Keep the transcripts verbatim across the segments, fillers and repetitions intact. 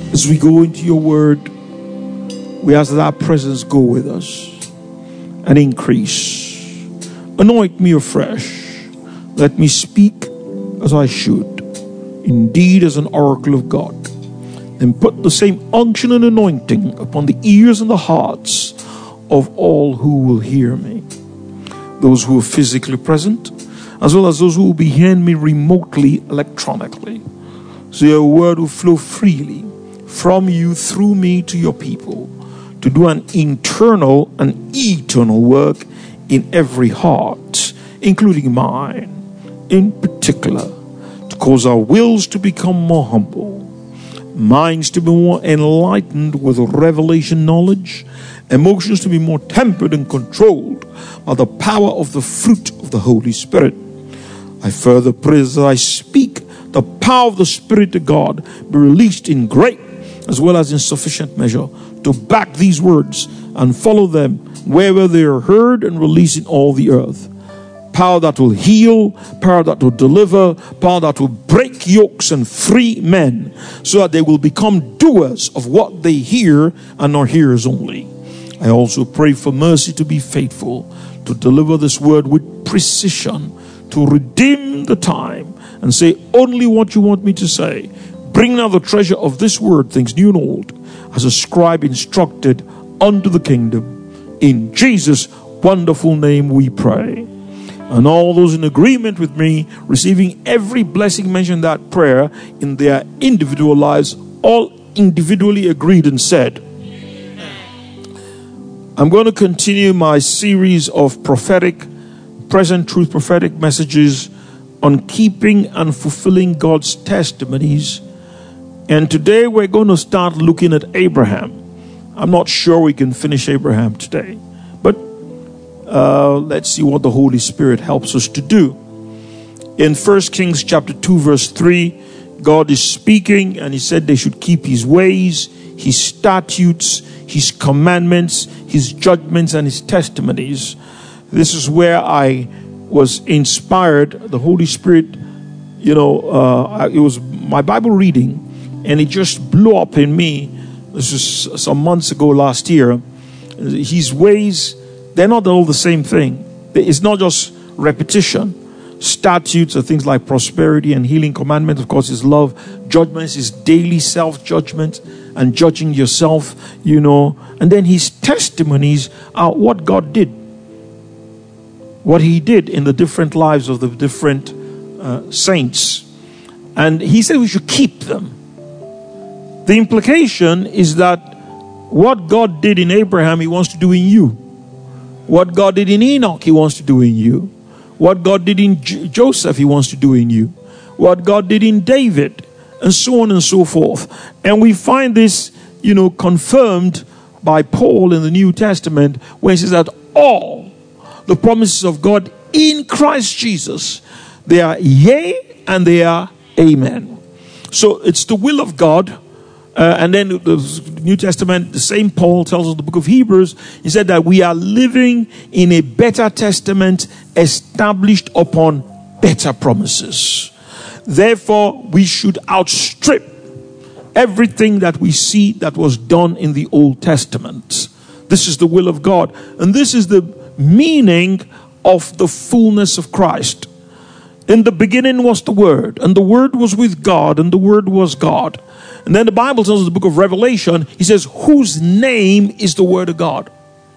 As we go into your word, we ask that our presence go with us and increase. Anoint me afresh. Let me speak as I should, indeed as an oracle of God. Then put the same unction and anointing upon the ears and the hearts of all who will hear me. Those who are physically present, as well as those who will be hearing me remotely, electronically. So your word will flow freely from you through me to your people, to do an internal and eternal work in every heart, including mine, in particular, to cause our wills to become more humble, minds to be more enlightened with revelation knowledge, emotions to be more tempered and controlled by the power of the fruit of the Holy Spirit. I further pray that I speak the power of the Spirit of God be released in great as well as in sufficient measure to back these words and follow them wherever they are heard and released in all the earth. Power that will heal, power that will deliver, power that will break yokes and free men so that they will become doers of what they hear and not hearers only. I also pray for mercy to be faithful, to deliver this word with precision, to redeem the time and say only what you want me to say. Bring now the treasure of this word, things new and old, as a scribe instructed unto the kingdom. In Jesus' wonderful name we pray. And all those in agreement with me, receiving every blessing mentioned in that prayer in their individual lives, all individually agreed and said, I'm going to continue my series of prophetic, present truth prophetic messages on keeping and fulfilling God's testimonies. And today we're going to start looking at Abraham. I'm not sure we can finish Abraham today, but uh, let's see what the Holy Spirit helps us to do. In First Kings chapter two verse three, God is speaking and he said they should keep his ways, his statutes, his commandments, his judgments, and his testimonies. This is where I was inspired. The Holy Spirit, you know, uh, it was my Bible reading, and it just blew up in me. This was some months ago last year. His ways, they're not all the same thing. It's not just repetition. Statutes are things like prosperity and healing. Commandment, of course, is love. Judgments is daily self-judgment and judging yourself, you know. And then his testimonies are what God did. What he did in the different lives of the different uh, saints. And he said we should keep them. The implication is that what God did in Abraham, he wants to do in you. What God did in Enoch, he wants to do in you. What God did in J- Joseph, he wants to do in you. What God did in David, and so on and so forth. And we find this, you know, confirmed by Paul in the New Testament, when he says that all the promises of God in Christ Jesus, they are yea and they are amen. So it's the will of God. Uh, and then the New Testament, the same Paul tells us in the book of Hebrews, he said that we are living in a better testament established upon better promises. Therefore, we should outstrip everything that we see that was done in the Old Testament. This is the will of God. And this is the meaning of the fullness of Christ. In the beginning was the Word, and the Word was with God, and the Word was God. And then the Bible tells us in the book of Revelation, he says, whose name is the Word of God?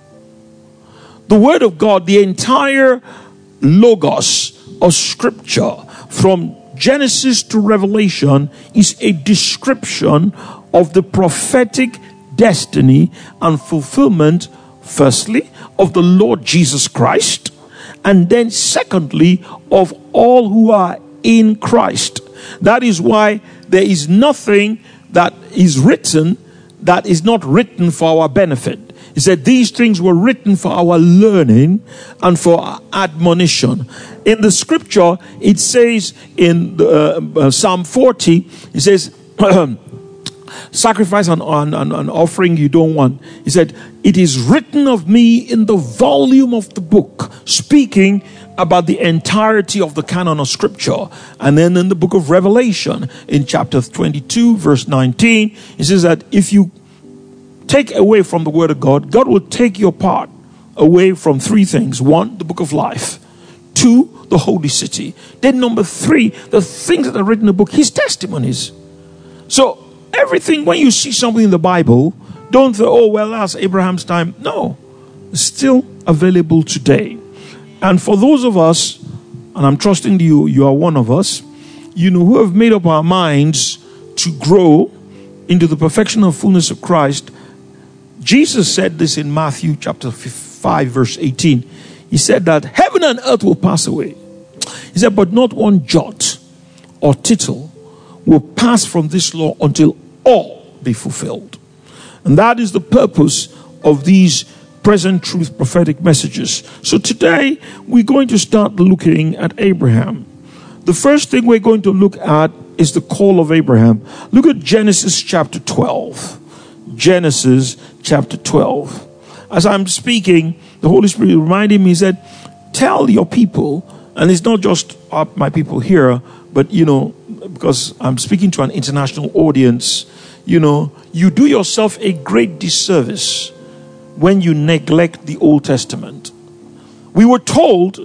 The Word of God, the entire logos of Scripture, from Genesis to Revelation, is a description of the prophetic destiny and fulfillment, firstly, of the Lord Jesus Christ, and then secondly, of all who are in Christ. That is why there is nothing that is written that is not written for our benefit. He said these things were written for our learning and for our admonition. In the scripture, it says in the, uh, Psalm forty, it says, sacrifice and an, an, an offering you don't want. He said, it is written of me in the volume of the book, speaking about the entirety of the canon of Scripture. And then in the book of Revelation, in chapter twenty-two, verse nineteen, it says that if you take away from the Word of God, God will take your part away from three things. One, the book of life. Two, the holy city. Then number three, the things that are written in the book, his testimonies. So everything, when you see something in the Bible, don't say, oh, well, that's Abraham's time. No, it's still available today. And for those of us, and I'm trusting you, you are one of us, you know, who have made up our minds to grow into the perfection and fullness of Christ. Jesus said this in Matthew chapter five, verse eighteen. He said that heaven and earth will pass away. He said, but not one jot or tittle will pass from this law until all be fulfilled. And that is the purpose of these present truth prophetic messages. So today we're going to start looking at Abraham. The first thing we're going to look at is the call of Abraham. Look at Genesis chapter twelve. Genesis chapter twelve. As I'm speaking, the Holy Spirit reminded me, he said, tell your people, and it's not just my people here, but, you know, because I'm speaking to an international audience, you know, you do yourself a great disservice when you neglect the Old Testament. We were told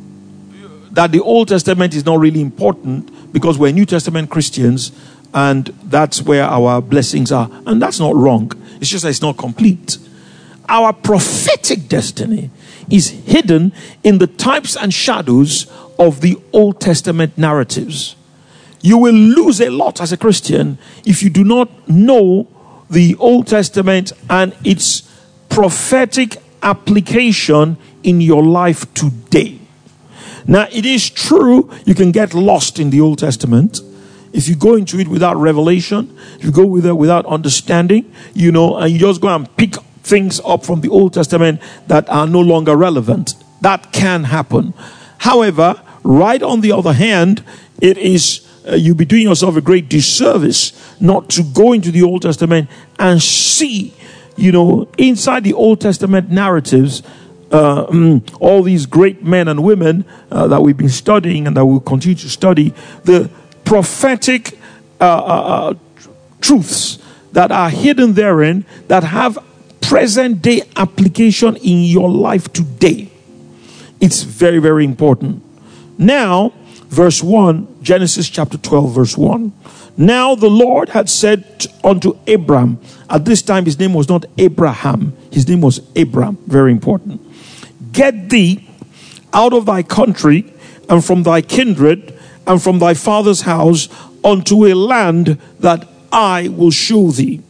that the Old Testament is not really important because we're New Testament Christians and that's where our blessings are. And that's not wrong. It's just that it's not complete. Our prophetic destiny is hidden in the types and shadows of the Old Testament narratives. You will lose a lot as a Christian if you do not know the Old Testament and its prophetic application in your life today. Now, it is true you can get lost in the Old Testament if you go into it without revelation, if you go with it without understanding, you know, and you just go and pick things up from the Old Testament that are no longer relevant. That can happen. However, right on the other hand, it is uh, you'll be doing yourself a great disservice not to go into the Old Testament and see, you know, inside the Old Testament narratives, uh, um, all these great men and women uh, that we've been studying and that we'll continue to study, the prophetic uh, uh, truths that are hidden therein that have present day application in your life today. It's very, very important. Now, verse one, Genesis chapter twelve, verse one. Now the Lord had said unto Abram, at this time his name was not Abraham, his name was Abram, very important. Get thee out of thy country and from thy kindred and from thy father's house unto a land that I will show thee.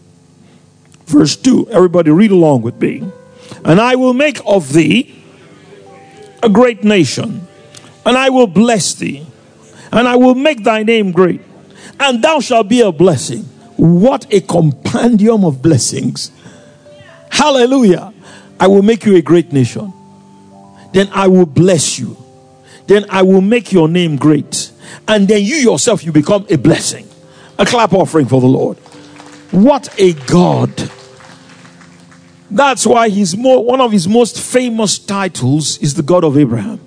Verse two, everybody read along with me. And I will make of thee a great nation, and I will bless thee, and I will make thy name great, and thou shalt be a blessing. What a compendium of blessings. Hallelujah. I will make you a great nation. Then I will bless you. Then I will make your name great. And then you yourself, you become a blessing. A clap offering for the Lord. What a God. That's why he's more, one of his most famous titles is the God of Abraham.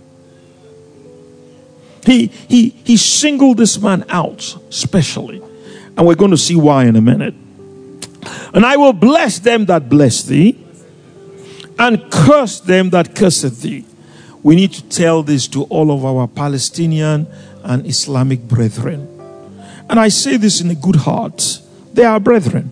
He, he, he singled this man out specially. And we're going to see why in a minute. And I will bless them that bless thee, and curse them that curseth thee. We need to tell this to all of our Palestinian and Islamic brethren. And I say this in a good heart. They are brethren.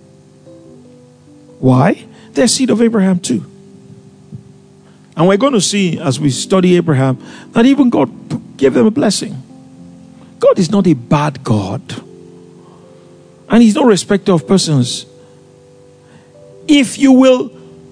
Why? They're seed of Abraham too. And we're going to see as we study Abraham that even God gave them a blessing. God is not a bad God. And he's no respecter of persons. If you will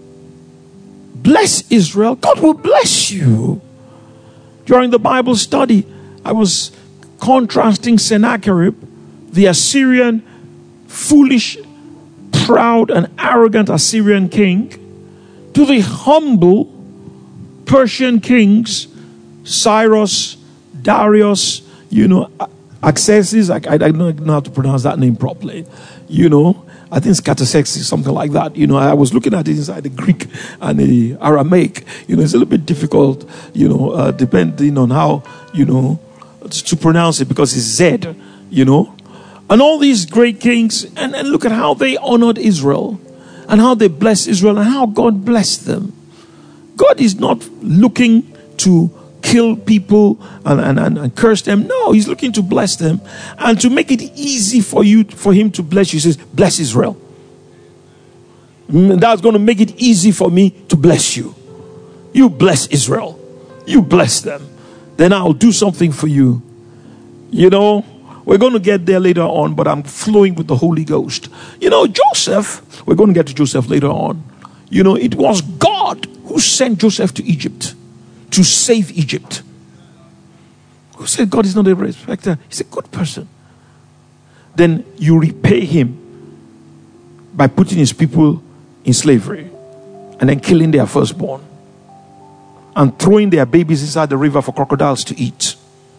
bless Israel, God will bless you. During the Bible study, I was contrasting Sennacherib, the Assyrian, foolish, proud and arrogant Assyrian king, to the humble Persian kings, Cyrus, Darius, you know, Xerxes, I, I don't know how to pronounce that name properly. you know. I think scattersex is something like that. You know, I was looking at it inside the Greek and the Aramaic. You know, it's a little bit difficult, you know, uh, depending on how, you know, to pronounce it, because it's Z, you know. And all these great kings, and, and look at how they honored Israel and how they blessed Israel and how God blessed them. God is not looking to kill people and, and, and, and curse them. No, he's looking to bless them. And to make it easy for you, for him to bless you, he says, bless Israel. That's going to make it easy for me to bless you. You bless Israel. You bless them. Then I'll do something for you. You know, we're going to get there later on, but I'm flowing with the Holy Ghost. You know, Joseph, we're going to get to Joseph later on. You know, it was God who sent Joseph to Egypt to save Egypt. Who said God is not a respecter? He's a good person. Then you repay him by putting his people in slavery and then killing their firstborn and throwing their babies inside the river for crocodiles to eat.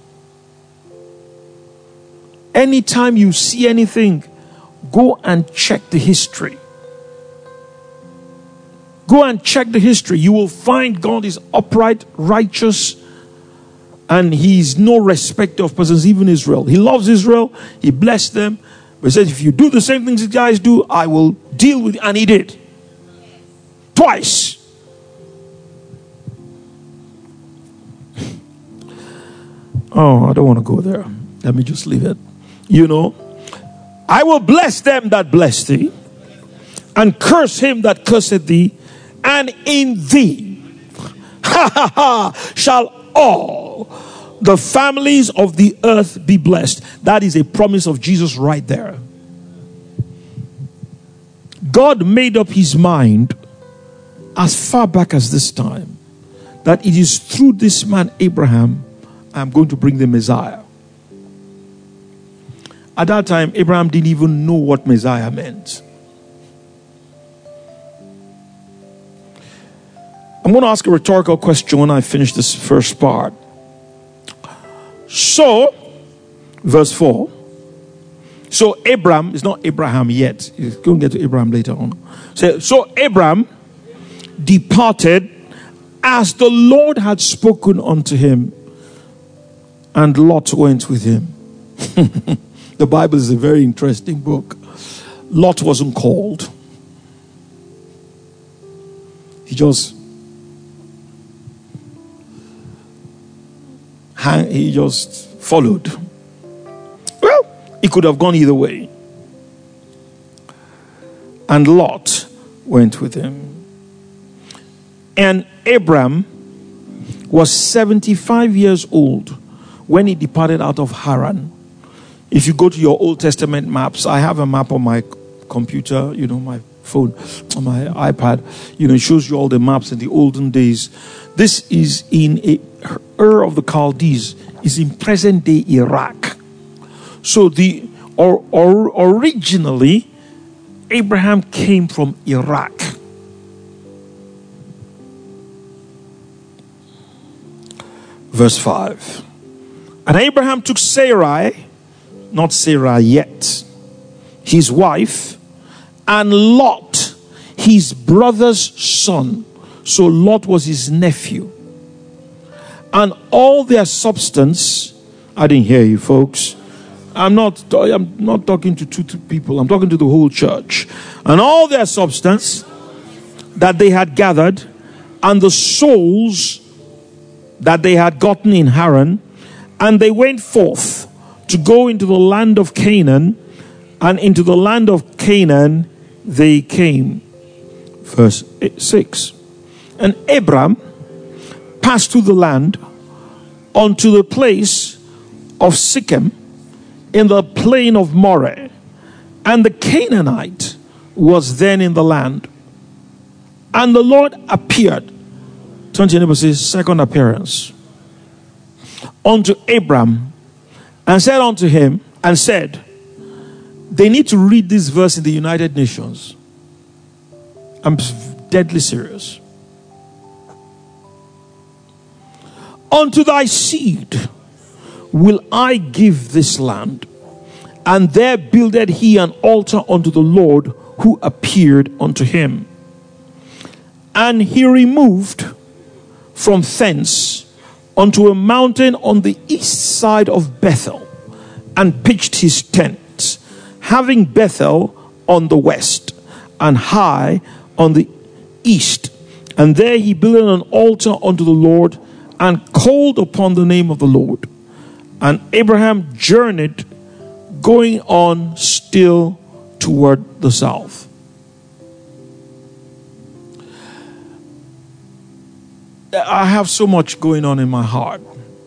Anytime you see anything, go and check the history. Go and check the history. You will find God is upright, righteous, and he's no respecter of persons, even Israel. He loves Israel. He blessed them. But he said, if you do the same things you guys do, I will deal with it. And he did. Twice. Oh, I don't want to go there. Let me just leave it. You know, I will bless them that bless thee, and curse him that curseth thee. And in thee, ha ha ha, shall all the families of the earth be blessed. That is a promise of Jesus right there. God made up his mind as far back as this time that it is through this man Abraham I'm going to bring the Messiah. At that time, Abraham didn't even know what Messiah meant. I'm going to ask a rhetorical question when I finish this first part. So, verse four. So, Abraham, it's not Abraham yet. He's going to get to Abraham later on. So, so Abraham departed as the Lord had spoken unto him, and Lot went with him. The Bible is a very interesting book. Lot wasn't called. He just He just followed. Well, he could have gone either way. And Lot went with him. And Abram was seventy-five years old when he departed out of Haran. If you go to your Old Testament maps, I have a map on my computer, you know, my phone, on my iPad. You know, it shows you all the maps in the olden days. This is in a, Ur of the Chaldees, is in present-day Iraq. So the or, or originally, Abraham came from Iraq. Verse five. And Abraham took Sarai, not Sarah yet, his wife, and Lot, his brother's son. So Lot was his nephew. And all their substance. I didn't hear you, folks. I'm not, I'm not talking to two, two people. I'm talking to the whole church. And all their substance that they had gathered, and the souls that they had gotten in Haran, and they went forth to go into the land of Canaan, and into the land of Canaan they came. Verse six. And Abram passed through the land unto the place of Shechem in the plain of Moreh, and the Canaanite was then in the land. And the Lord appeared. Turn to your neighbor, says second appearance, unto Abram, and said unto him, and said, they need to read this verse in the United Nations. I'm deadly serious. Unto thy seed will I give this land, And there builded he an altar unto the Lord who appeared unto him. And he removed from thence unto a mountain on the east side of Bethel, and pitched his tent, having Bethel on the west, and Hai on the east. And there he built an altar unto the Lord, and called upon the name of the Lord. And Abraham journeyed, going on still toward the south. I have so much going on in my heart.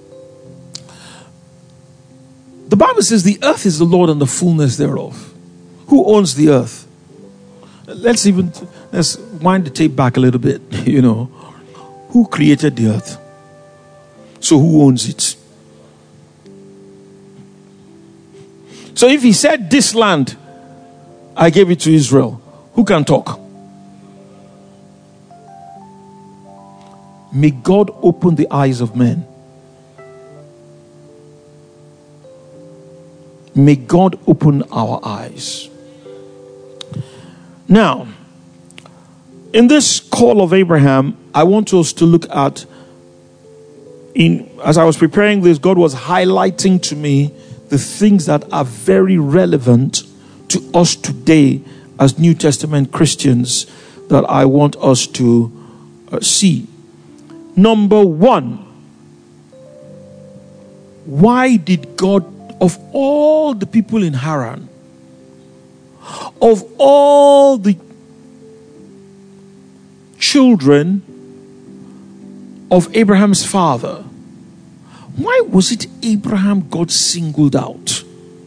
The Bible says the earth is the Lord and the fullness thereof. Who owns the earth? Let's even let's wind the tape back a little bit. You know, who created the earth? So who owns it? So if he said, this land, I gave it to Israel, who can talk? May God open the eyes of men. May God open our eyes. Now, in this call of Abraham, I want us to look at, in as I was preparing this, God was highlighting to me the things that are very relevant to us today as New Testament Christians that I want us to uh, see. Number one, why did God, of all the people in Haran, of all the children of Abraham's father, why was it Abraham God singled out?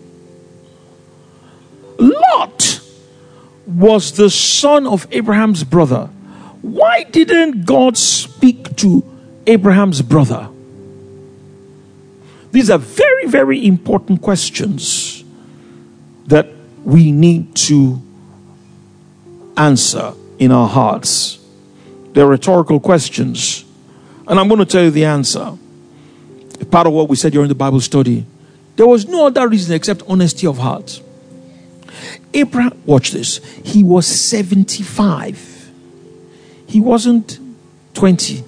Lot was the son of Abraham's brother. Why didn't God speak to Abraham's brother? These are very, very important questions that we need to answer in our hearts. They're rhetorical questions. And I'm going to tell you the answer. Part of what we said during the Bible study. There was no other reason except honesty of heart. Abraham, watch this. He was seventy-five. He wasn't twenty.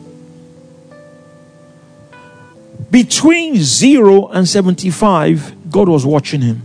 Between zero and seventy-five, God was watching him.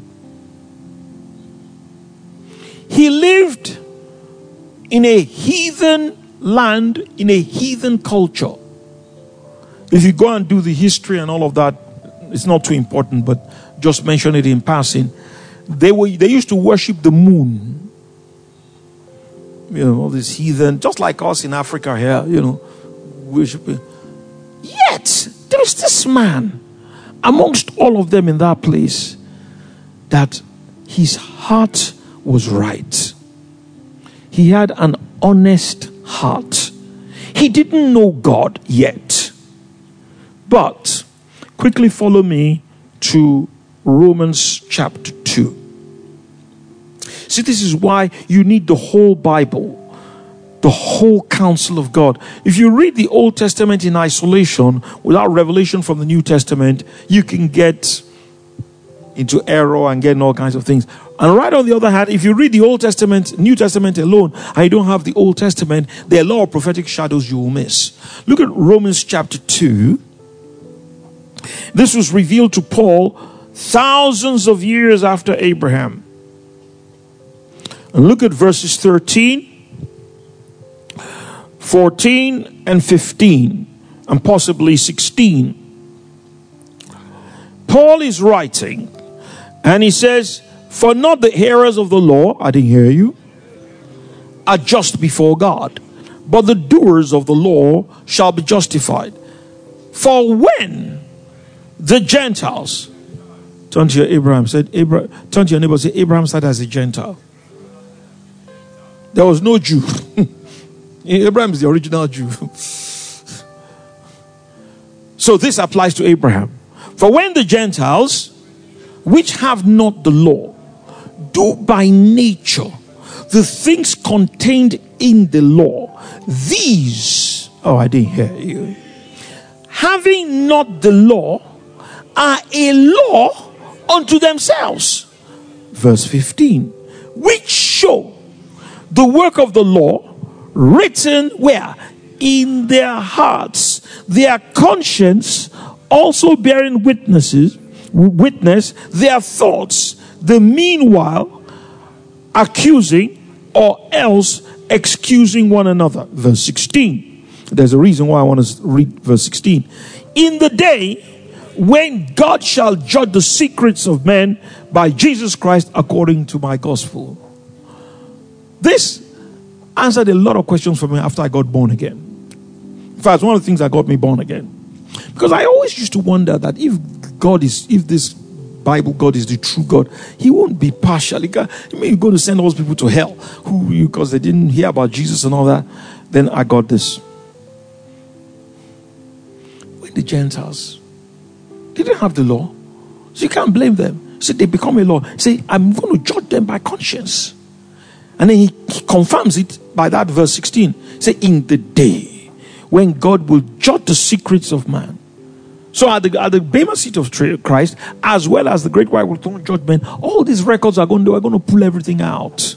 He lived in a heathen land, in a heathen culture. If you go and do the history and all of that, it's not too important, but just mention it in passing. They were they used to worship the moon. You know, all this heathen, just like us in Africa here, you know, worshiping. Yet, there's this man amongst all of them in that place that his heart was right. He had an honest heart. He didn't know God yet. But quickly follow me to Romans chapter two. See, this is why you need the whole Bible, the whole counsel of God. If you read the Old Testament in isolation, without revelation from the New Testament, you can get into error and get all kinds of things. And right on the other hand, if you read the Old Testament, New Testament alone, and you don't have the Old Testament, there are a lot of prophetic shadows you will miss. Look at Romans chapter two. This was revealed to Paul thousands of years after Abraham. And look at verses thirteen, fourteen, and fifteen, and possibly sixteen. Paul is writing, and he says, "For not the hearers of the law," I didn't hear you, "are just before God, but the doers of the law shall be justified. For when the Gentiles," turn to your Abraham, said Abraham, turn to your neighbor, say, Abraham started as a Gentile. There was no Jew. Abraham is the original Jew. So this applies to Abraham. For when the Gentiles, which have not the law, do by nature the things contained in the law, these, oh, I didn't hear you, having not the law, are a law unto themselves. verse fifteen, which show the work of the law written where? In their hearts, their conscience also bearing witnesses, witness their thoughts, the meanwhile accusing or else excusing one another. Verse sixteen. There's a reason why I want to read verse sixteen. In the day when God shall judge the secrets of men by Jesus Christ according to my gospel. This answered a lot of questions for me after I got born again. In fact, it's one of the things that got me born again. Because I always used to wonder that if God is, if this Bible God is the true God, he won't be partial. He can, I mean, you're going to send all those people to hell who, because they didn't hear about Jesus and all that. Then I got this. When the Gentiles, they didn't have the law, so you can't blame them. So they become a law. Say, I'm going to judge them by conscience. And then he, he confirms it by that verse sixteen. Say, in the day when God will judge the secrets of man. So at the, at the Bema seat of Christ, as well as the great white throne judgment, all these records are going to, are going to pull everything out.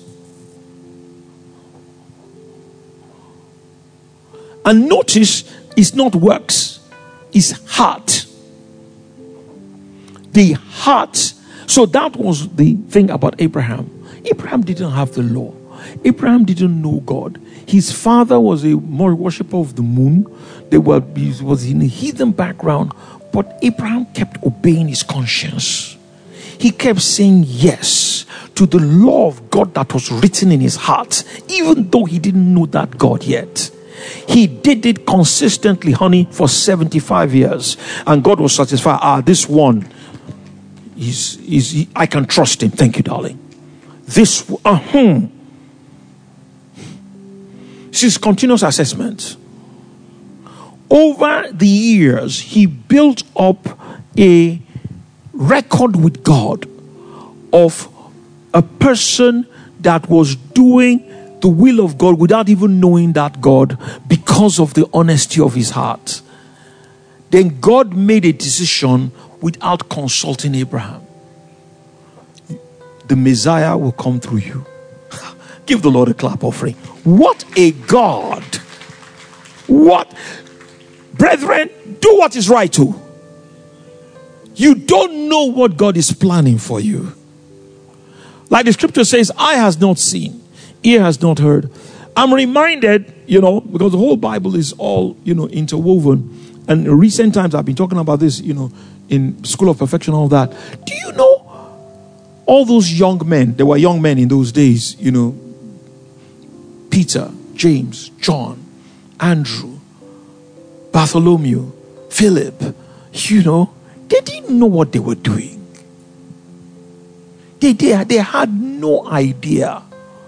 And notice, it's not works, it's heart. The heart. So that was the thing about Abraham. Abraham didn't have the law. Abraham didn't know God. His father was a more worshiper of the moon. They were, he was in a heathen background. But Abraham kept obeying his conscience. He kept saying yes to the law of God that was written in his heart, even though he didn't know that God yet. He did it consistently, honey, for seventy-five years. And God was satisfied. Ah, this one, is, is, he, I can trust him. Thank you, darling. This, uh-huh. This is continuous assessment. Over the years, he built up a record with God of a person that was doing the will of God without even knowing that God, because of the honesty of his heart. Then God made a decision without consulting Abraham. The Messiah will come through you. Give the Lord a clap offering. What a God. What? Brethren, do what is right too. You don't know what God is planning for you. Like the scripture says, eye has not seen, ear has not heard. I'm reminded, you know, because the whole Bible is all, you know, interwoven. And in recent times I've been talking about this, you know, in School of Perfection, all that. Do you know all those young men? There were young men in those days, you know, Peter, James, John, Andrew, Bartholomew, Philip, you know, they didn't know what they were doing. They, they, they had no idea.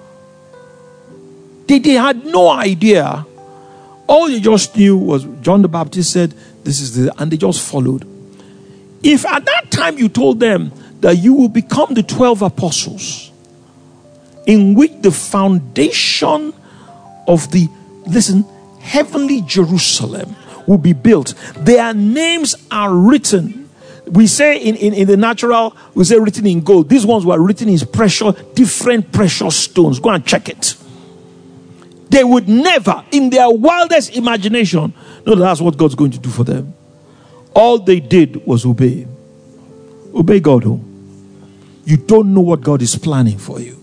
They, they had no idea. All they just knew was John the Baptist said, this is the, and they just followed. If at that time you told them that you will become the twelve apostles, in which the foundation of the, listen, heavenly Jerusalem will be built. Their names are written. We say in, in, in the natural, we say written in gold. These ones were written in precious, different precious stones. Go and check it. They would never, in their wildest imagination, know that that's what God's going to do for them. All they did was obey. Obey God. Oh. You don't know what God is planning for you.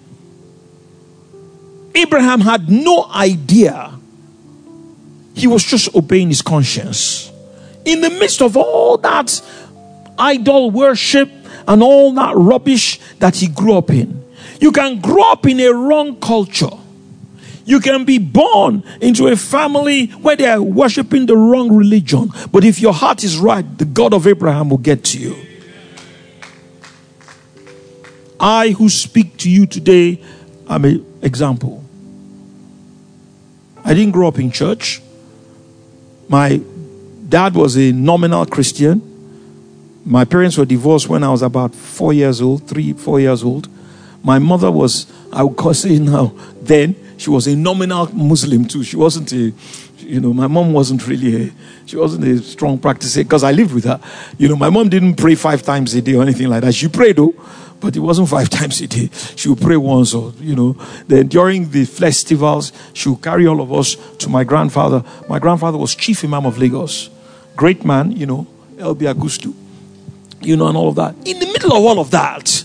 Abraham had no idea. He was just obeying his conscience. In the midst of all that idol worship and all that rubbish that he grew up in. You can grow up in a wrong culture. You can be born into a family where they are worshiping the wrong religion. But if your heart is right, the God of Abraham will get to you. I who speak to you today am an example. I didn't grow up in church. My dad was a nominal Christian. My parents were divorced when I was about four years old, three, four years old. My mother was, I would say now, then, she was a nominal Muslim too. She wasn't a, you know, my mom wasn't really a, she wasn't a strong practicer because I lived with her. You know, my mom didn't pray five times a day or anything like that. She prayed though, But it wasn't five times a day. She would pray once, or, you know. Then during the festivals, she would carry all of us to my grandfather. My grandfather was Chief Imam of Lagos. Great man, you know, L B Augustu. You know, and all of that. In the middle of all of that,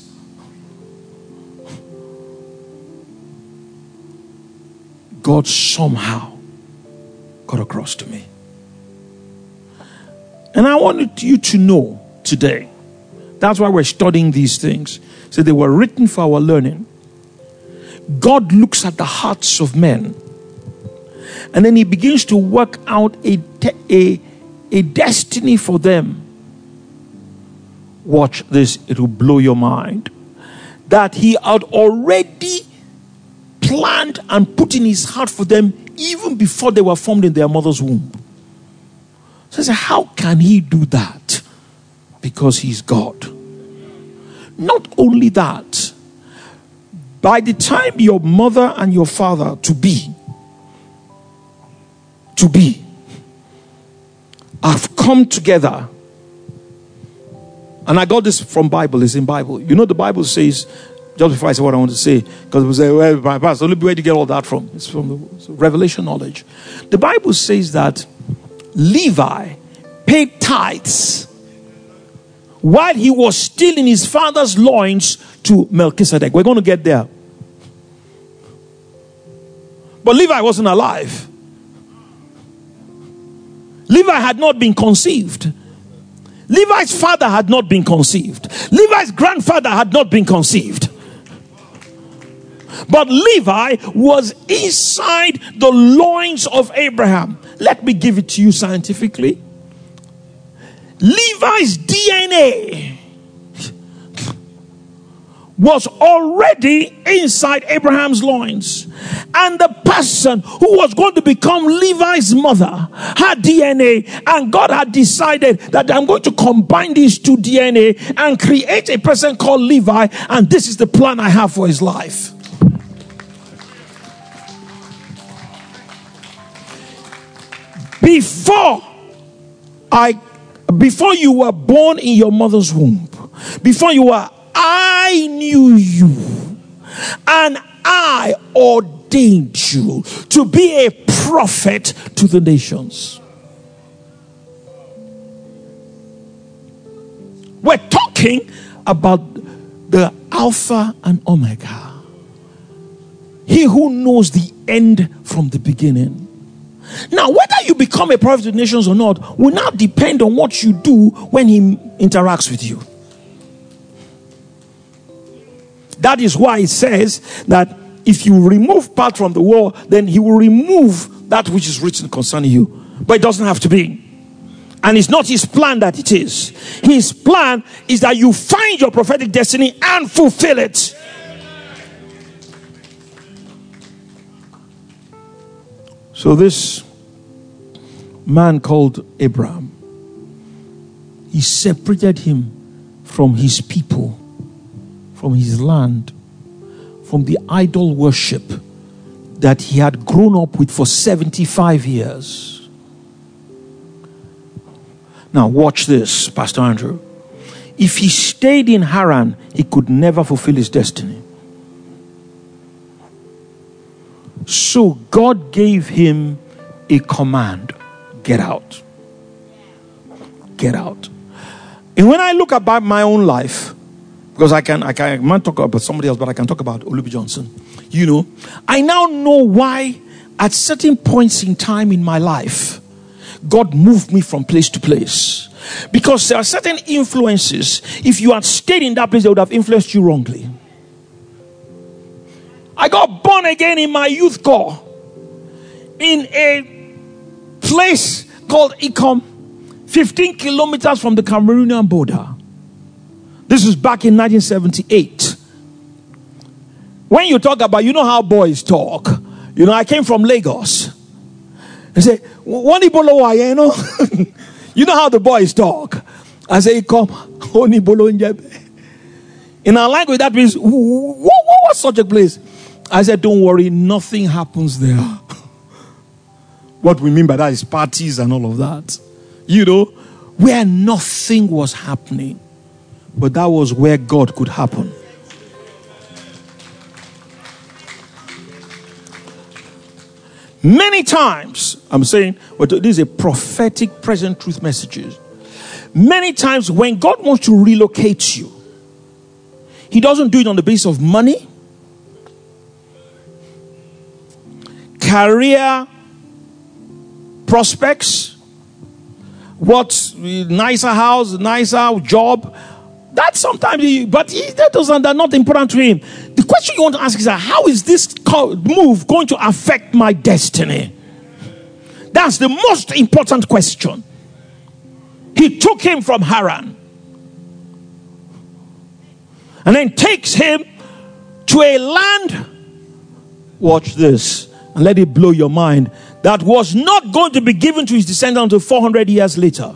God somehow got across to me. And I wanted you to know today, that's why we're studying these things. So they were written for our learning. God looks at the hearts of men, and then he begins to work out a, a, a destiny for them. Watch this, it will blow your mind. That he had already planned and put in his heart for them even before they were formed in their mother's womb. So I said, how can he do that? Because he's God. Not only that, by the time your mother and your father to be, to be, have come together. And I got this from Bible, it's in Bible. You know the Bible says, just before I say what I want to say, because we say, well, my pastor, where do you get all that from? It's from the revelation knowledge. The Bible says that Levi paid tithes while he was still in his father's loins to Melchizedek. We're going to get there. But Levi wasn't alive. Levi had not been conceived. Levi's father had not been conceived. Levi's grandfather had not been conceived. But Levi was inside the loins of Abraham. Let me give it to you scientifically. Levi's D N A was already inside Abraham's loins. And the person who was going to become Levi's mother had D N A. And God had decided that I'm going to combine these two D N A and create a person called Levi. And this is the plan I have for his life. Before I, before you were born in your mother's womb, before you were, I knew you, and I ordained you to be a prophet to the nations. We're talking about the Alpha and Omega. He who knows the end from the beginning. Now, whether you become a prophet to the nations or not will now depend on what you do when he interacts with you. That is why it says that if you remove part from the wall, then he will remove that which is written concerning you. But it doesn't have to be. And it's not his plan that it is. His plan is that you find your prophetic destiny and fulfill it. So this man called Abraham, he separated him from his people, from his land, from the idol worship that he had grown up with for seventy-five years. Now watch this, Pastor Andrew. If he stayed in Haran, he could never fulfill his destiny. So God gave him a command. Get out. Get out. And when I look about my own life, because I can, I can, I can't talk about somebody else, but I can talk about Olubi Johnson. You know, I now know why at certain points in time in my life, God moved me from place to place. Because there are certain influences, if you had stayed in that place, they would have influenced you wrongly. I got born again in my youth corps in a place called Ikom, fifteen kilometers from the Cameroonian border. This was back in nineteen seventy-eight. When you talk about, you know how boys talk. You know, I came from Lagos. I say, "Wani bolo you know?" You know how the boys talk. I say, "Come, Oni bolo njebe." In our language, that means, what, what, what's such a place? I said, don't worry, nothing happens there. What we mean by that is parties and all of that. You know, where nothing was happening. But that was where God could happen. Many times, I'm saying, but this is a prophetic present truth messages. Many times when God wants to relocate you, He doesn't do it on the basis of money, career prospects, what nicer house, nicer job. That sometimes, he, but he, that doesn't, that's not important to him. The question you want to ask is, how is this move going to affect my destiny? That's the most important question. He took him from Haran and then takes him to a land, watch this, and let it blow your mind, that was not going to be given to his descendants until four hundred years later.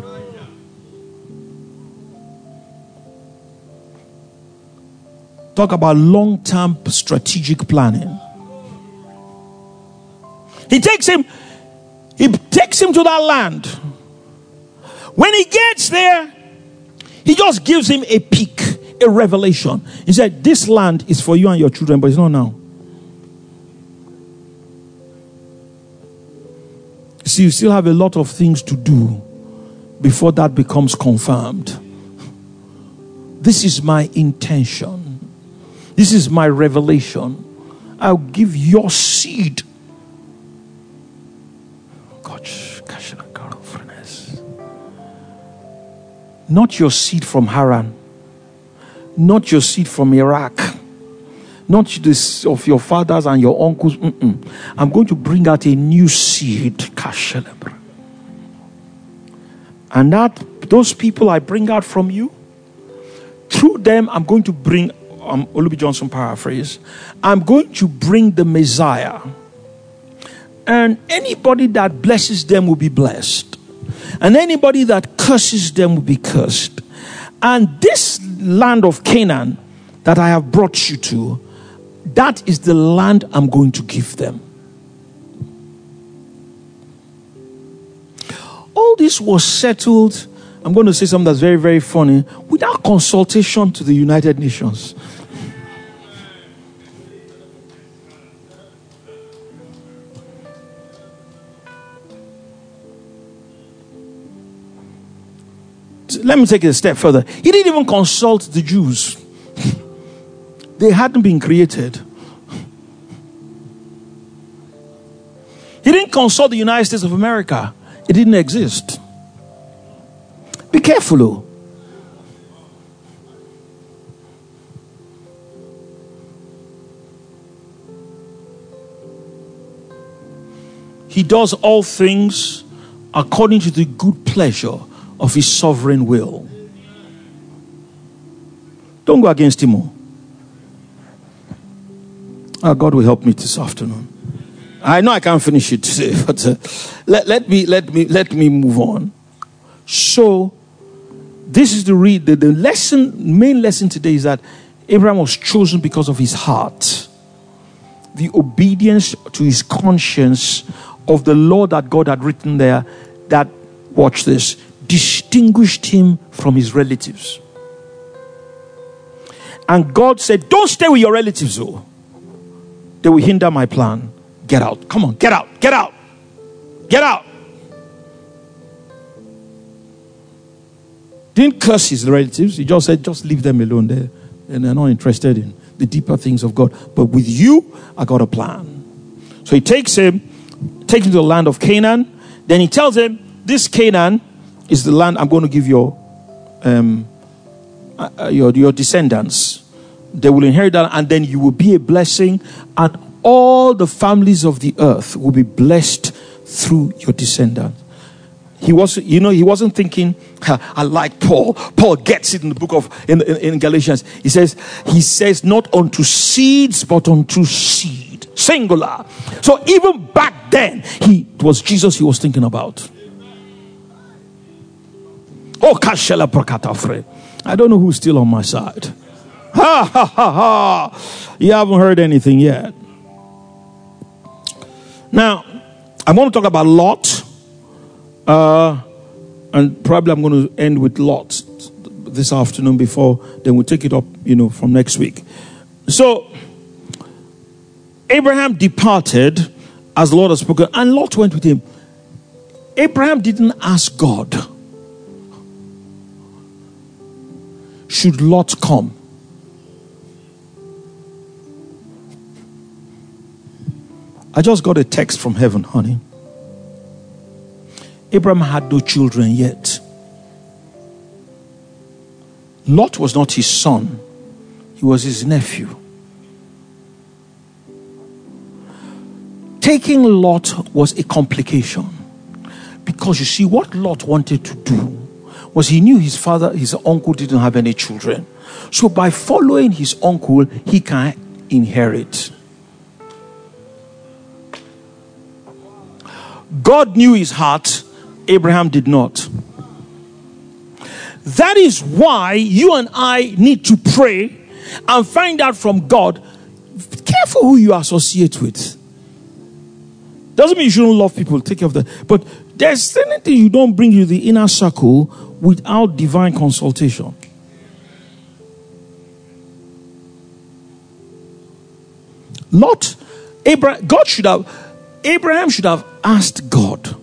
Talk about long-term strategic planning. He takes him, he takes him to that land. When he gets there, he just gives him a peek, a revelation. He said, this land is for you and your children, but it's not now. See, you still have a lot of things to do before that becomes confirmed. This is my intention. This is my revelation. I'll give your seed. Not your seed from Haran. Not your seed from Iraq. Not this of your fathers and your uncles. Mm-mm. I'm going to bring out a new seed. And that those people I bring out from you, through them I'm going to bring, um, Olubi Johnson paraphrase, I'm going to bring the Messiah. And anybody that blesses them will be blessed. And anybody that curses them will be cursed. And this land of Canaan that I have brought you to, that is the land I'm going to give them. All this was settled, I'm going to say something that's very, very funny, without consultation to the United Nations. Let me take it a step further. He didn't even consult the Jews. They hadn't been created. He didn't consult the United States of America. It didn't exist. Be careful, oh. He does all things according to the good pleasure of his sovereign will. Don't go against him. Oh, God will help me this afternoon. I know I can't finish it today, but uh, let, let me let me let me move on. So, this is the read. The, the lesson, main lesson today is that Abraham was chosen because of his heart, the obedience to his conscience of the law that God had written there. That, watch this, distinguished him from his relatives. And God said, don't stay with your relatives, though. They will hinder my plan. Get out. Come on, get out, get out, get out. Didn't curse his relatives. He just said, just leave them alone there. And they're not interested in the deeper things of God. But with you, I got a plan. So he takes him, takes him to the land of Canaan. Then he tells him, this Canaan is the land I'm going to give your um, uh, your, your descendants. They will inherit that, and then you will be a blessing, and all the families of the earth will be blessed through your descendants. He was, you know, he wasn't thinking, I like Paul. Paul gets it in the book of, in, in, in Galatians. He says, he says, not unto seeds, but unto seed. Singular. So even back then, he, it was Jesus he was thinking about. Oh, Kashela Prakatafre. I don't know who's still on my side. Ha ha ha ha. You haven't heard anything yet. Now, I'm going to talk about Lot. Uh, and probably I'm going to end with Lot this afternoon before, then we'll take it up, you know, from next week. So, Abraham departed as the Lord has spoken, and Lot went with him. Abraham didn't ask God, should Lot come? I just got a text from heaven, honey. Abraham had no children yet. Lot was not his son. He was his nephew. Taking Lot was a complication. Because you see, what Lot wanted to do was he knew his father, his uncle didn't have any children. So by following his uncle, he can inherit. God knew his heart. Abraham did not. That is why you and I need to pray and find out from God. Careful who you associate with. Doesn't mean you shouldn't love people, take care of them. But there's anything you don't bring to the inner circle without divine consultation. Lot, Abraham, God should have, Abraham should have asked God,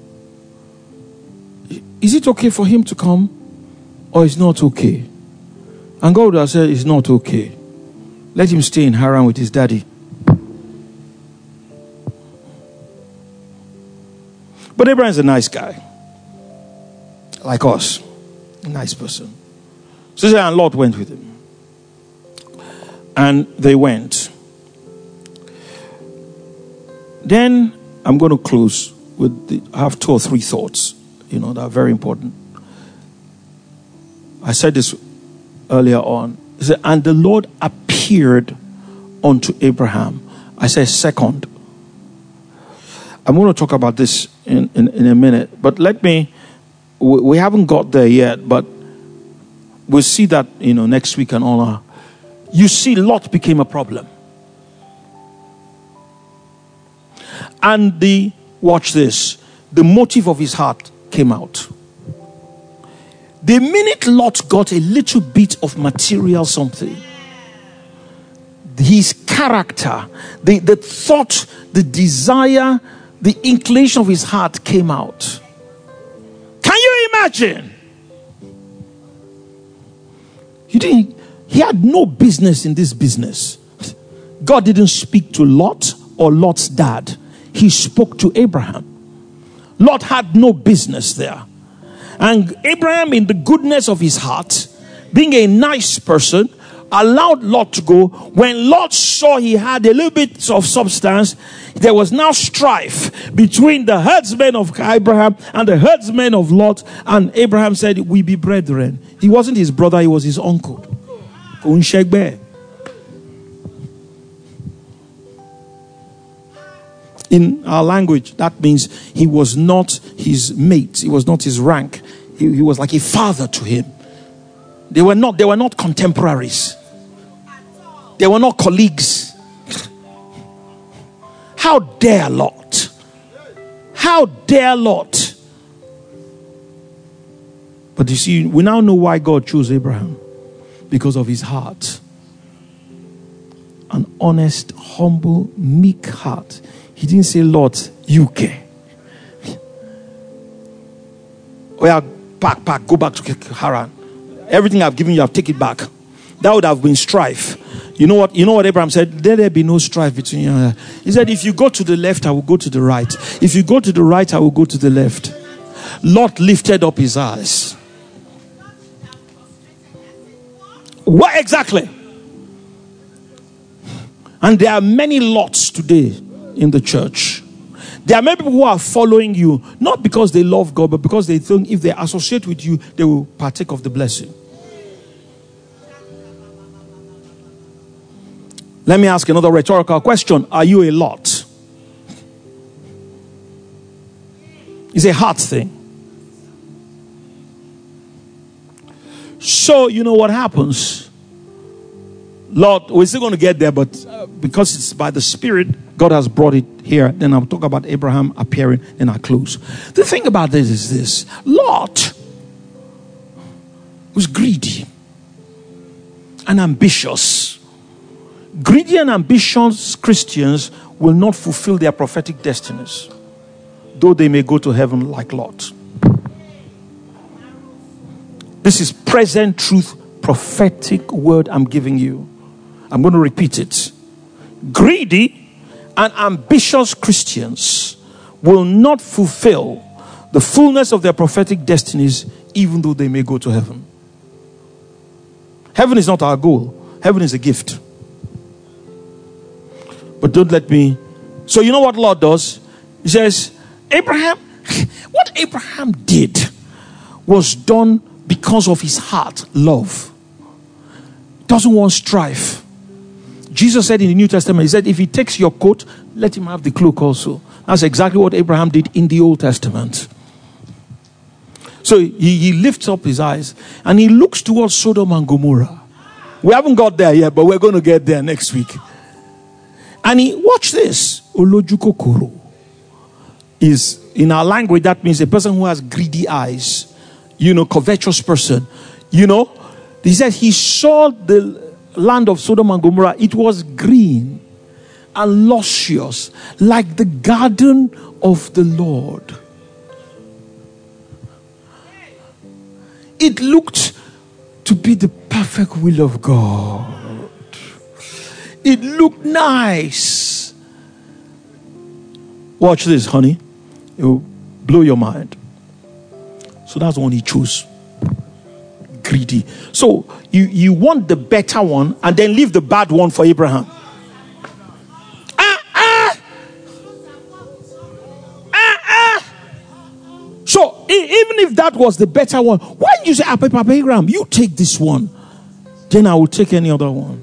is it okay for him to come? Or is not okay? And God would have said, it's not okay. Let him stay in Haran with his daddy. But Abraham's a nice guy. Like us. A nice person. So and Lot went with him. And they went. Then I'm going to close with the, I have two or three thoughts, you know, that are very important. I said this earlier on. It said, and the Lord appeared unto Abraham. I said second. I'm going to talk about this in, in, in a minute. But let me, we, we haven't got there yet, but we'll see that, you know, next week and all that. You see, Lot became a problem. And the, watch this, the motive of his heart came out. The minute Lot got a little bit of material something, his character, the, the thought, the desire, the inclination of his heart came out. Can you imagine? He didn't, he had no business in this business. God didn't speak to Lot or Lot's dad. He spoke to Abraham. Lot had no business there. And Abraham, in the goodness of his heart, being a nice person, allowed Lot to go. When Lot saw he had a little bit of substance, there was now strife between the herdsmen of Abraham and the herdsmen of Lot. And Abraham said, we be brethren. He wasn't his brother, he was his uncle. In our language, that means he was not his mate. He was not his rank. He, he was like a father to him. They were not, they were not contemporaries. They were not colleagues. How dare Lot? How dare Lot? But you see, we now know why God chose Abraham. Because of his heart. An honest, humble, meek heart. He didn't say, Lot, you care. Oh yeah, pack, pack, go back to Haran. Everything I've given you, I've taken it back. That would have been strife. You know what? You know what Abraham said? Let there be no strife between you. He said, if you go to the left, I will go to the right. If you go to the right, I will go to the left. Lot lifted up his eyes. What exactly? And there are many Lots today in the church. There are many people who are following you, not because they love God, but because they think if they associate with you, they will partake of the blessing. Let me ask another rhetorical question. Are you a Lot? It's a heart thing. So, you know what happens? Lord, we're still going to get there, but uh, because it's by the Spirit, God has brought it here. Then I'll talk about Abraham appearing, then I'll close. The thing about this is this. Lot was greedy and ambitious. Greedy and ambitious Christians will not fulfill their prophetic destinies, though they may go to heaven like Lot. This is present truth, prophetic word I'm giving you. I'm going to repeat it. Greedy and ambitious Christians will not fulfill the fullness of their prophetic destinies, even though they may go to heaven. Heaven is not our goal. Heaven is a gift. But don't let me. So you know what Lot does? He says, Abraham, what Abraham did was done because of his heart, love. Doesn't want strife. Jesus said in the New Testament, he said, if he takes your coat, let him have the cloak also. That's exactly what Abraham did in the Old Testament. So he, he lifts up his eyes and he looks towards Sodom and Gomorrah. We haven't got there yet, but we're going to get there next week. And he, watch this. Olojukokoro is, in our language, that means a person who has greedy eyes. You know, covetous person. You know, he said he saw the land of Sodom and Gomorrah. It was green and luscious, like the garden of the Lord. It looked to be the perfect will of God. It looked nice. Watch this, honey. It will blow your mind. So that's the one he chose. Greedy. So you, you want the better one and then leave the bad one for Abraham. Ah, ah. Ah, ah. So even if that was the better one, why did you say, ah, Papa Abraham, you take this one, then I will take any other one.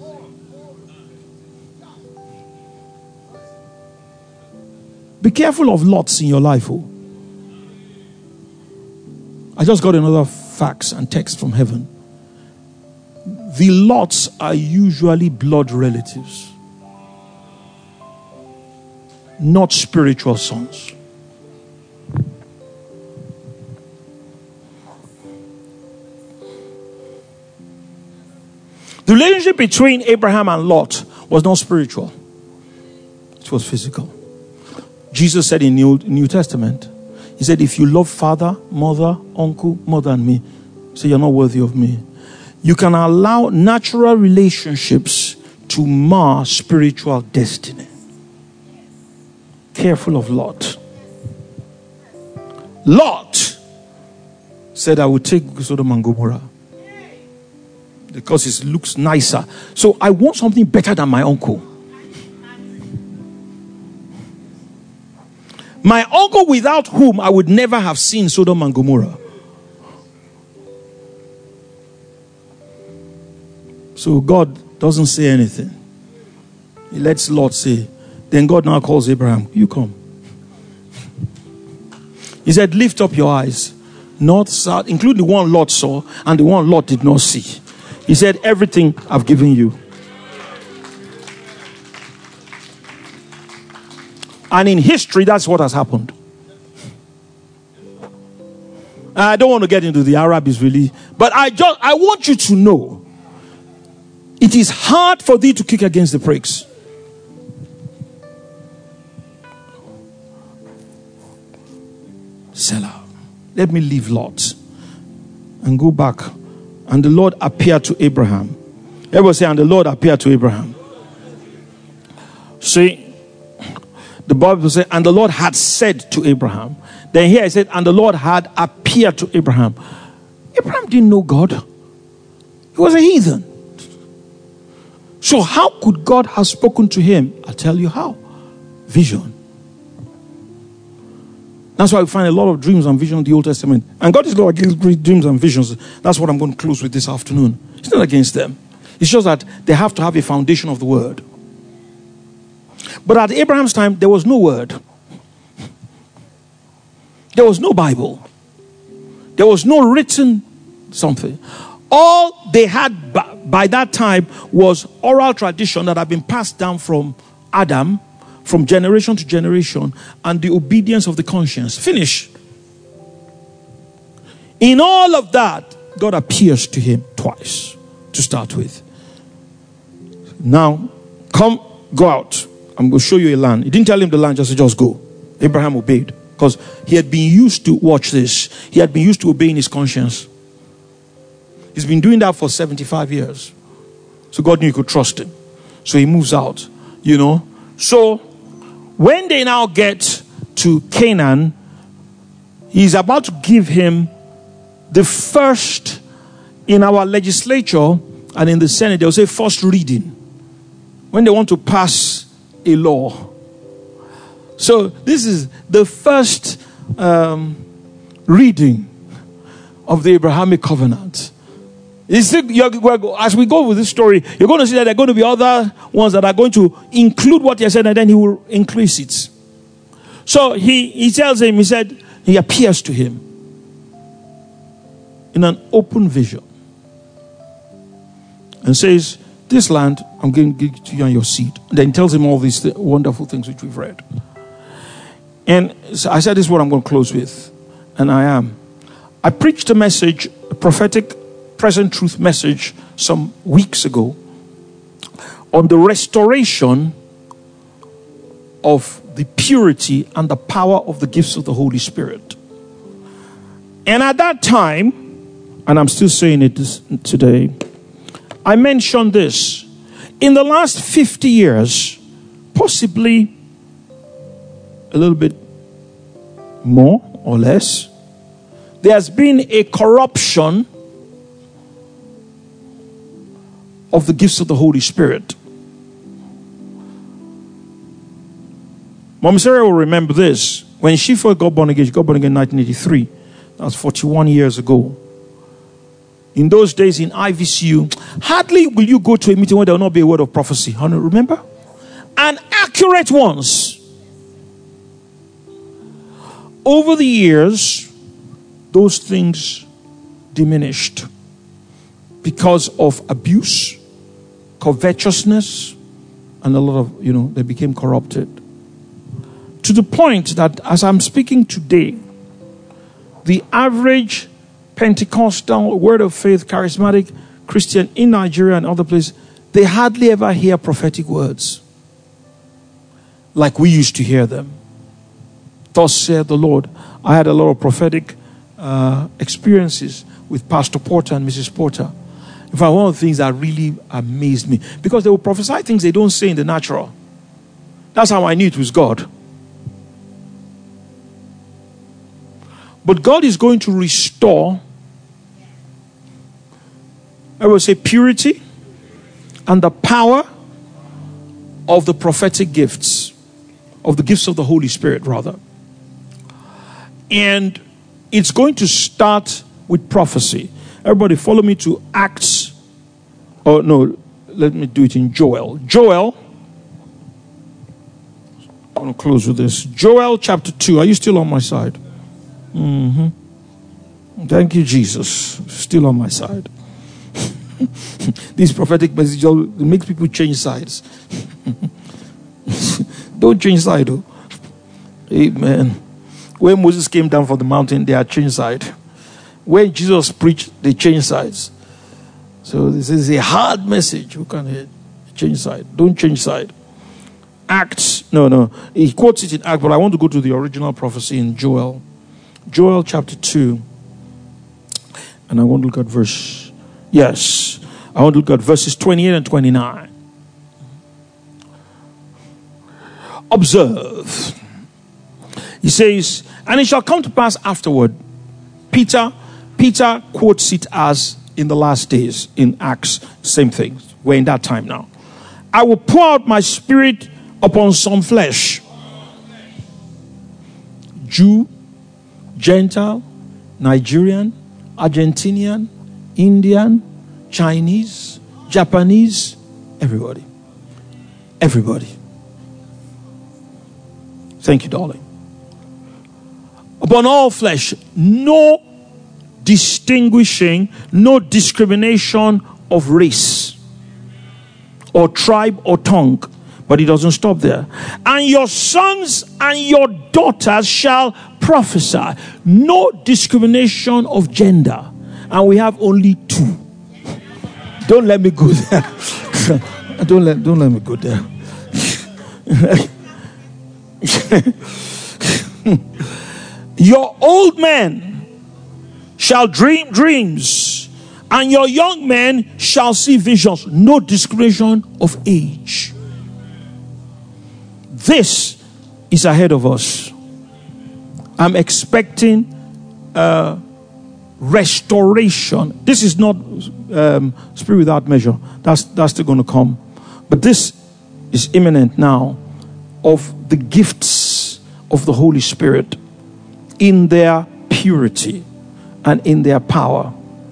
Be careful of lots in your life. Oh. I just got another fax and text from heaven. The lots are usually blood relatives, not spiritual sons. The relationship between Abraham and Lot was not spiritual. It was physical. Jesus said in New, New Testament, he said, if you love father, mother, uncle more than me, say you're not worthy of me. You can allow natural relationships to mar spiritual destiny. Careful of Lot. Lot said, I will take Sodom and Gomorrah because it looks nicer. So I want something better than my uncle. My uncle, without whom I would never have seen Sodom and Gomorrah. So God doesn't say anything. He lets Lot say. Then God now calls Abraham, you come. He said, lift up your eyes. North, south, including the one Lot saw and the one Lot did not see. He said, everything I've given you. And in history, that's what has happened. I don't want to get into the Arab-Israeli, but I just I want you to know it is hard for thee to kick against the pricks. Selah. Let me leave Lot and go back. And the Lord appeared to Abraham. Everybody say, and the Lord appeared to Abraham. See, the Bible says, and the Lord had said to Abraham. Then here it said, and the Lord had appeared to Abraham. Abraham didn't know God. He was a heathen. So how could God have spoken to him? I'll tell you how. Vision. That's why we find a lot of dreams and visions in the Old Testament. And God is not against great dreams and visions. That's what I'm going to close with this afternoon. It's not against them. It's just that they have to have a foundation of the word. But at Abraham's time, there was no word. There was no Bible. There was no written something. All they had by, by that time was oral tradition that had been passed down from Adam, from generation to generation, and the obedience of the conscience. Finish. In all of that, God appears to him twice to start with. Now, come, go out. I'm going to show you a land. He didn't tell him the land, just said, just go. Abraham obeyed because he had been used to, watch this, he had been used to obeying his conscience. He's been doing that for seventy-five years. So God knew he could trust him. So he moves out, you know. So when they now get to Canaan, he's about to give him the first, in our legislature and in the Senate, they'll say first reading. When they want to pass a law. So this is the first um, reading of the Abrahamic covenant. As we go with this story, you're going to see that there are going to be other ones that are going to include what he said, and then he will increase it. So he, he tells him, he said, he appears to him in an open vision and says, this land, I'm going to give it to you and your seed. And then he tells him all these th- wonderful things which we've read. And so I said, this is what I'm going to close with. And I am. I preached a message, a prophetic present truth message some weeks ago on the restoration of the purity and the power of the gifts of the Holy Spirit. And at that time, and I'm still saying it this, today, I mentioned this. In the last fifty years, possibly a little bit more or less, there has been a corruption of the gifts of the Holy Spirit. Mama Sarah will remember this. When she first got born again, she got born again in nineteen eighty-three. That was forty-one years ago. In those days in I V C U, hardly will you go to a meeting where there will not be a word of prophecy. Remember? And accurate ones. Over the years, those things diminished because of abuse, covetousness, and a lot of, you know, they became corrupted. To the point that as I'm speaking today, the average Pentecostal, Word of Faith, charismatic Christian in Nigeria and other places, they hardly ever hear prophetic words like we used to hear them. Thus said the Lord. I had a lot of prophetic uh, experiences with Pastor Porter and Missus Porter. In fact, one of the things that really amazed me, because they will prophesy things they don't say in the natural. That's how I knew it was God. But God is going to restore, I will say, purity and the power of the prophetic gifts, of the gifts of the Holy Spirit, rather. And it's going to start with prophecy. Everybody follow me to Acts. Oh, no, let me do it in Joel. Joel. I'm going to close with this. Joel chapter two. Are you still on my side? Mm-hmm. Thank you, Jesus. Still on my side. These prophetic messages make people change sides. Don't change side, though. Amen. When Moses came down from the mountain, they had changed side. When Jesus preached, they changed sides. So this is a hard message. Who can hear? Change side. Don't change side. Acts. No, no. He quotes it in Acts, but I want to go to the original prophecy in Joel. Joel chapter two. And I want to look at verse. Yes. I want to look at verses twenty-eight and twenty-nine. Observe. He says, and it shall come to pass afterward. Peter, Peter quotes it as in the last days in Acts, same thing. We're in that time now. I will pour out my spirit upon some flesh. Jew, Gentile, Nigerian, Argentinian, Indian, Chinese, Japanese, everybody. Everybody. Thank you, darling. Upon all flesh, no distinguishing, no discrimination of race or tribe or tongue. But he doesn't stop there. And your sons and your daughters shall prophesy. No discrimination of gender. And we have only two. Don't let me go there. Don't let, don't let me go there. Your old men shall dream dreams, and your young men shall see visions. No discrimination of age. This is ahead of us. I'm expecting uh, restoration. This is not um, spirit without measure. That's that's still going to come. But this is imminent now, of the gifts of the Holy Spirit in their purity and in their power.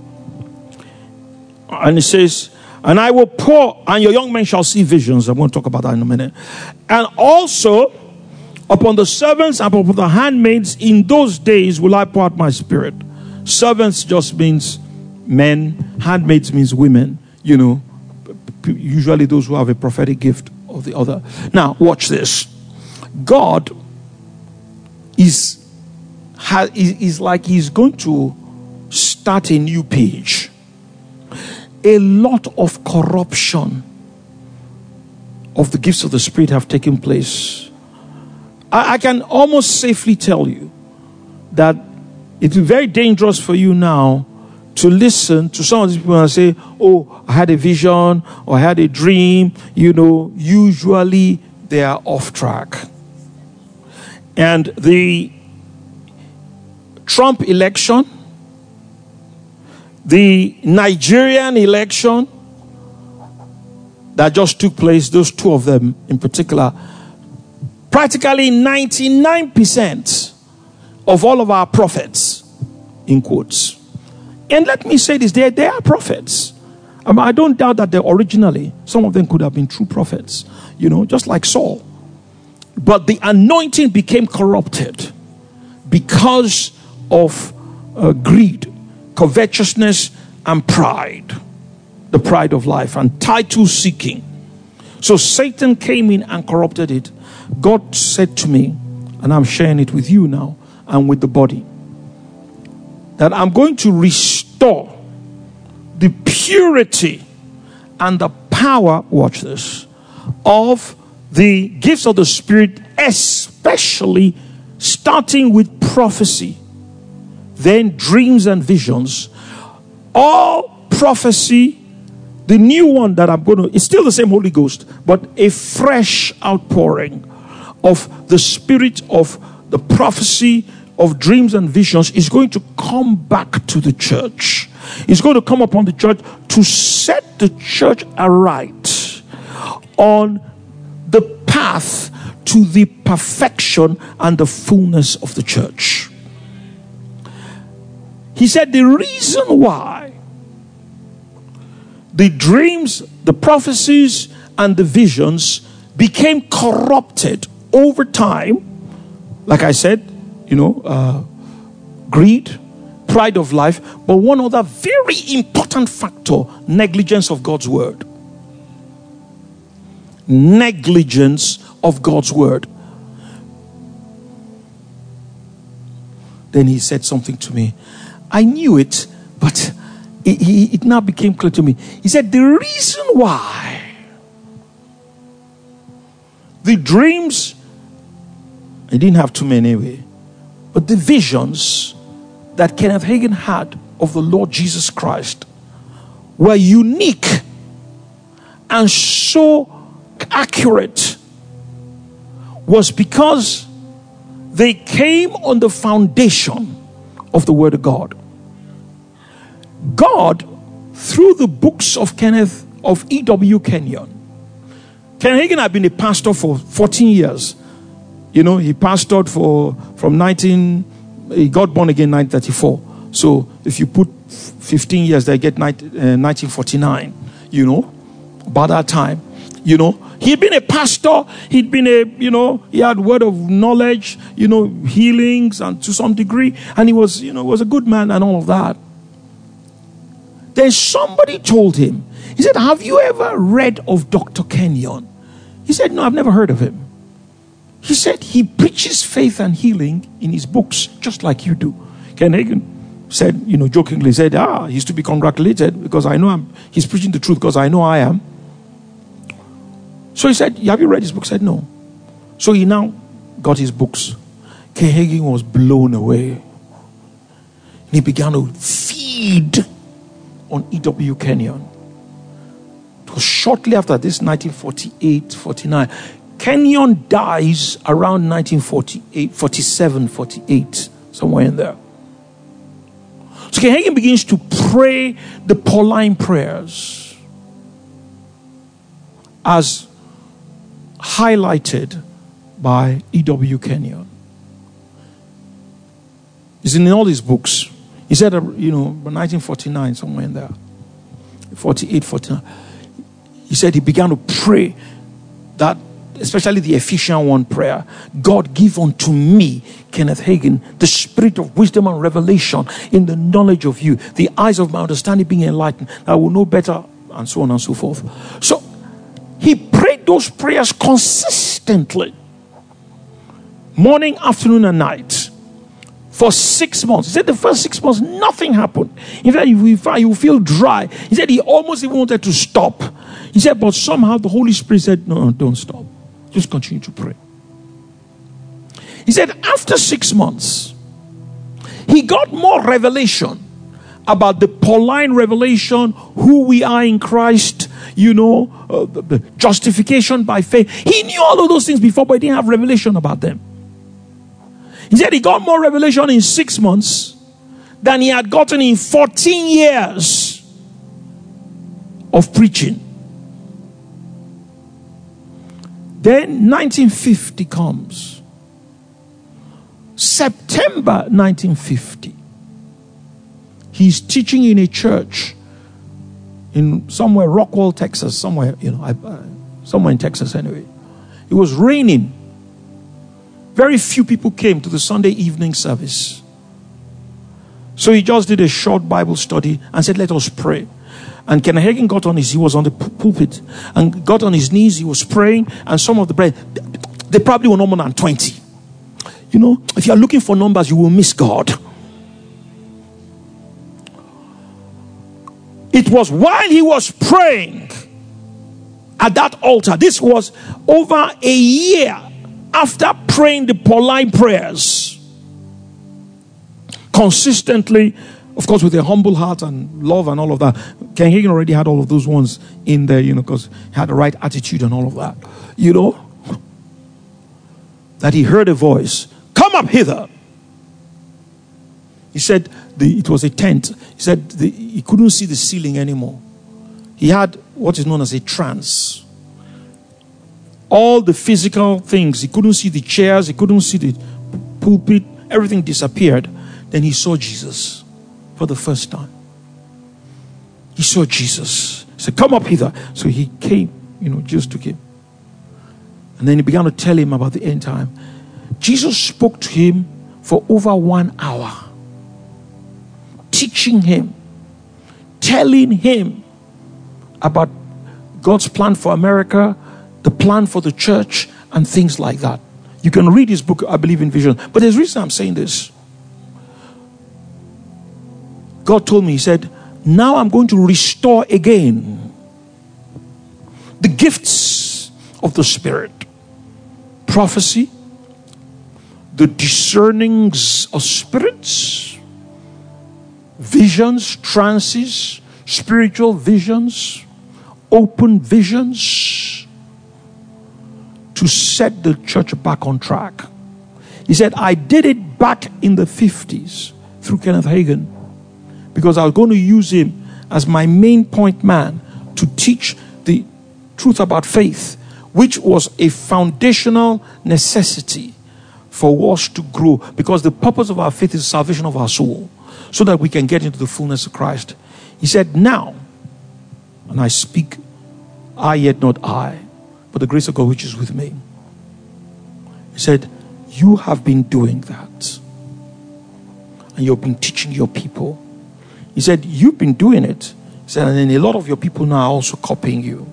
And it says, and I will pour, and your young men shall see visions. I'm going to talk about that in a minute. And also, upon the servants and upon the handmaids in those days will I pour out my spirit. Servants just means men. Handmaids means women. You know, usually those who have a prophetic gift of the other. Now, watch this. God is, is like he's going to start a new page. A lot of corruption of the gifts of the Spirit have taken place. I, I can almost safely tell you that it is very dangerous for you now to listen to some of these people and say, oh, I had a vision or I had a dream. You know, usually they are off track. And the Trump election, the Nigerian election that just took place, those two of them in particular, practically ninety-nine percent of all of our prophets, in quotes. And let me say this, they, they are prophets. I mean, I don't doubt that they originally, some of them could have been true prophets, you know, just like Saul. But the anointing became corrupted because of uh, greed, covetousness, and pride. The pride of life and title seeking. So Satan came in and corrupted it. God said to me, and I'm sharing it with you now and with the body, that I'm going to restore the purity and the power, watch this, of the gifts of the Spirit, especially starting with prophecy, then dreams and visions. All prophecy, the new one that I'm going to, it's still the same Holy Ghost, but a fresh outpouring of the spirit of the prophecy of dreams and visions is going to come back to the church. It's going to come upon the church to set the church aright on the path to the perfection and the fullness of the church. He said the reason why the dreams, the prophecies, and the visions became corrupted over time, like I said, you know, uh, greed, pride of life, but one other very important factor, negligence of God's word. Negligence of God's word. Then he said something to me. I knew it, but it, it, it now became clear to me. He said, the reason why the dreams, I didn't have too many anyway, but the visions that Kenneth Hagin had of the Lord Jesus Christ were unique and so accurate was because they came on the foundation of the Word of God. God, through the books of Kenneth, of E W Kenyon. Kenneth Hagin had been a pastor for fourteen years. You know, he pastored for, from nineteen, he got born again in nineteen thirty-four. So if you put fifteen years, they get nineteen forty-nine, you know, about that time, you know. He'd been a pastor, he'd been a, you know, he had word of knowledge, you know, healings and to some degree, and he was, you know, was a good man and all of that. Then somebody told him, he said, have you ever read of Doctor Kenyon? He said, no, I've never heard of him. He said, he preaches faith and healing in his books, just like you do. Ken Hagin said, you know, jokingly said, ah, he's to be congratulated because I know I'm, he's preaching the truth because I know I am. So he said, have you read his book? I said, no. So he now got his books. Ken Hagin was blown away. He began to feed on E W Kenyon. It was shortly after this, nineteen forty-eight, forty-nine. Kenyon dies around nineteen forty-eight, forty-seven, forty-eight, somewhere in there. So Ken Hagin begins to pray the Pauline prayers as highlighted by E W Kenyon. It's in all his books. He said, you know, nineteen forty-nine, somewhere in there, forty-eight, forty-nine. He said he began to pray that, especially the Ephesians one prayer, God give unto me, Kenneth Hagin, the spirit of wisdom and revelation in the knowledge of you, the eyes of my understanding being enlightened, I will know better, and so on and so forth. So he prayed those prayers consistently, morning, afternoon, and night. For six months. He said the first six months, nothing happened. In fact, you feel dry. He said he almost even wanted to stop. He said, but somehow the Holy Spirit said, no, no, don't stop. Just continue to pray. He said after six months, he got more revelation about the Pauline revelation, who we are in Christ, you know, uh, the, the justification by faith. He knew all of those things before, but he didn't have revelation about them. He said he got more revelation in six months than he had gotten in fourteen years of preaching. Then nineteen fifty comes. September nineteen fifty. He's teaching in a church in somewhere, Rockwall, Texas, somewhere, you know, I, uh, somewhere in Texas anyway. It was raining. Very few people came to the Sunday evening service. So he just did a short Bible study and said, let us pray. And Ken Hagin got on his, he was on the pulpit and got on his knees, he was praying, and some of the bread, they probably were no more than twenty. You know, if you are looking for numbers, you will miss God. It was while he was praying at that altar. This was over a year after praying the Pauline prayers consistently, of course, with a humble heart and love and all of that. Ken Hagin already had all of those ones in there, you know, because he had the right attitude and all of that. You know, that he heard a voice, come up hither. He said the, it was a tent. He said the, he couldn't see the ceiling anymore. He had what is known as a trance. All the physical things, he couldn't see the chairs, he couldn't see the pulpit, everything disappeared. Then he saw Jesus for the first time. He saw Jesus. He said, come up hither. So he came, you know, Jesus took him. And then he began to tell him about the end time. Jesus spoke to him for over one hour, teaching him, telling him about God's plan for America, the plan for the church, and things like that. You can read his book, I Believe in Vision. But there's a reason I'm saying this. God told me, he said, now I'm going to restore again the gifts of the Spirit. Prophecy, the discernings of spirits, visions, trances, spiritual visions, open visions, to set the church back on track. He said, I did it back in the fifties through Kenneth Hagin because I was going to use him as my main point man to teach the truth about faith, which was a foundational necessity for us to grow, because the purpose of our faith is the salvation of our soul, so that we can get into the fullness of Christ. He said, now, and I speak, I yet not I, but the grace of God which is with me. He said, you have been doing that. And you've been teaching your people. He said, you've been doing it. He said, and then a lot of your people now are also copying you.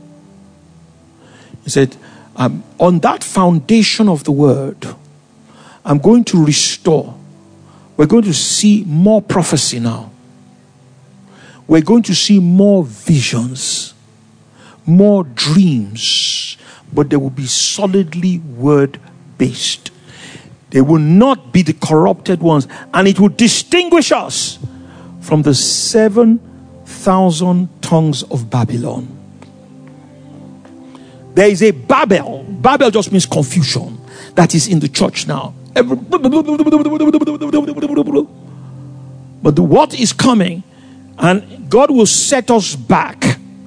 He said, um, on that foundation of the word, I'm going to restore. We're going to see more prophecy now. We're going to see more visions. more dreams, but they will be solidly word-based. They will not be the corrupted ones, and it will distinguish us from the seven thousand tongues of Babylon. There is a Babel. Babel just means confusion. That is in the church now. But the, what is coming, and God will set us back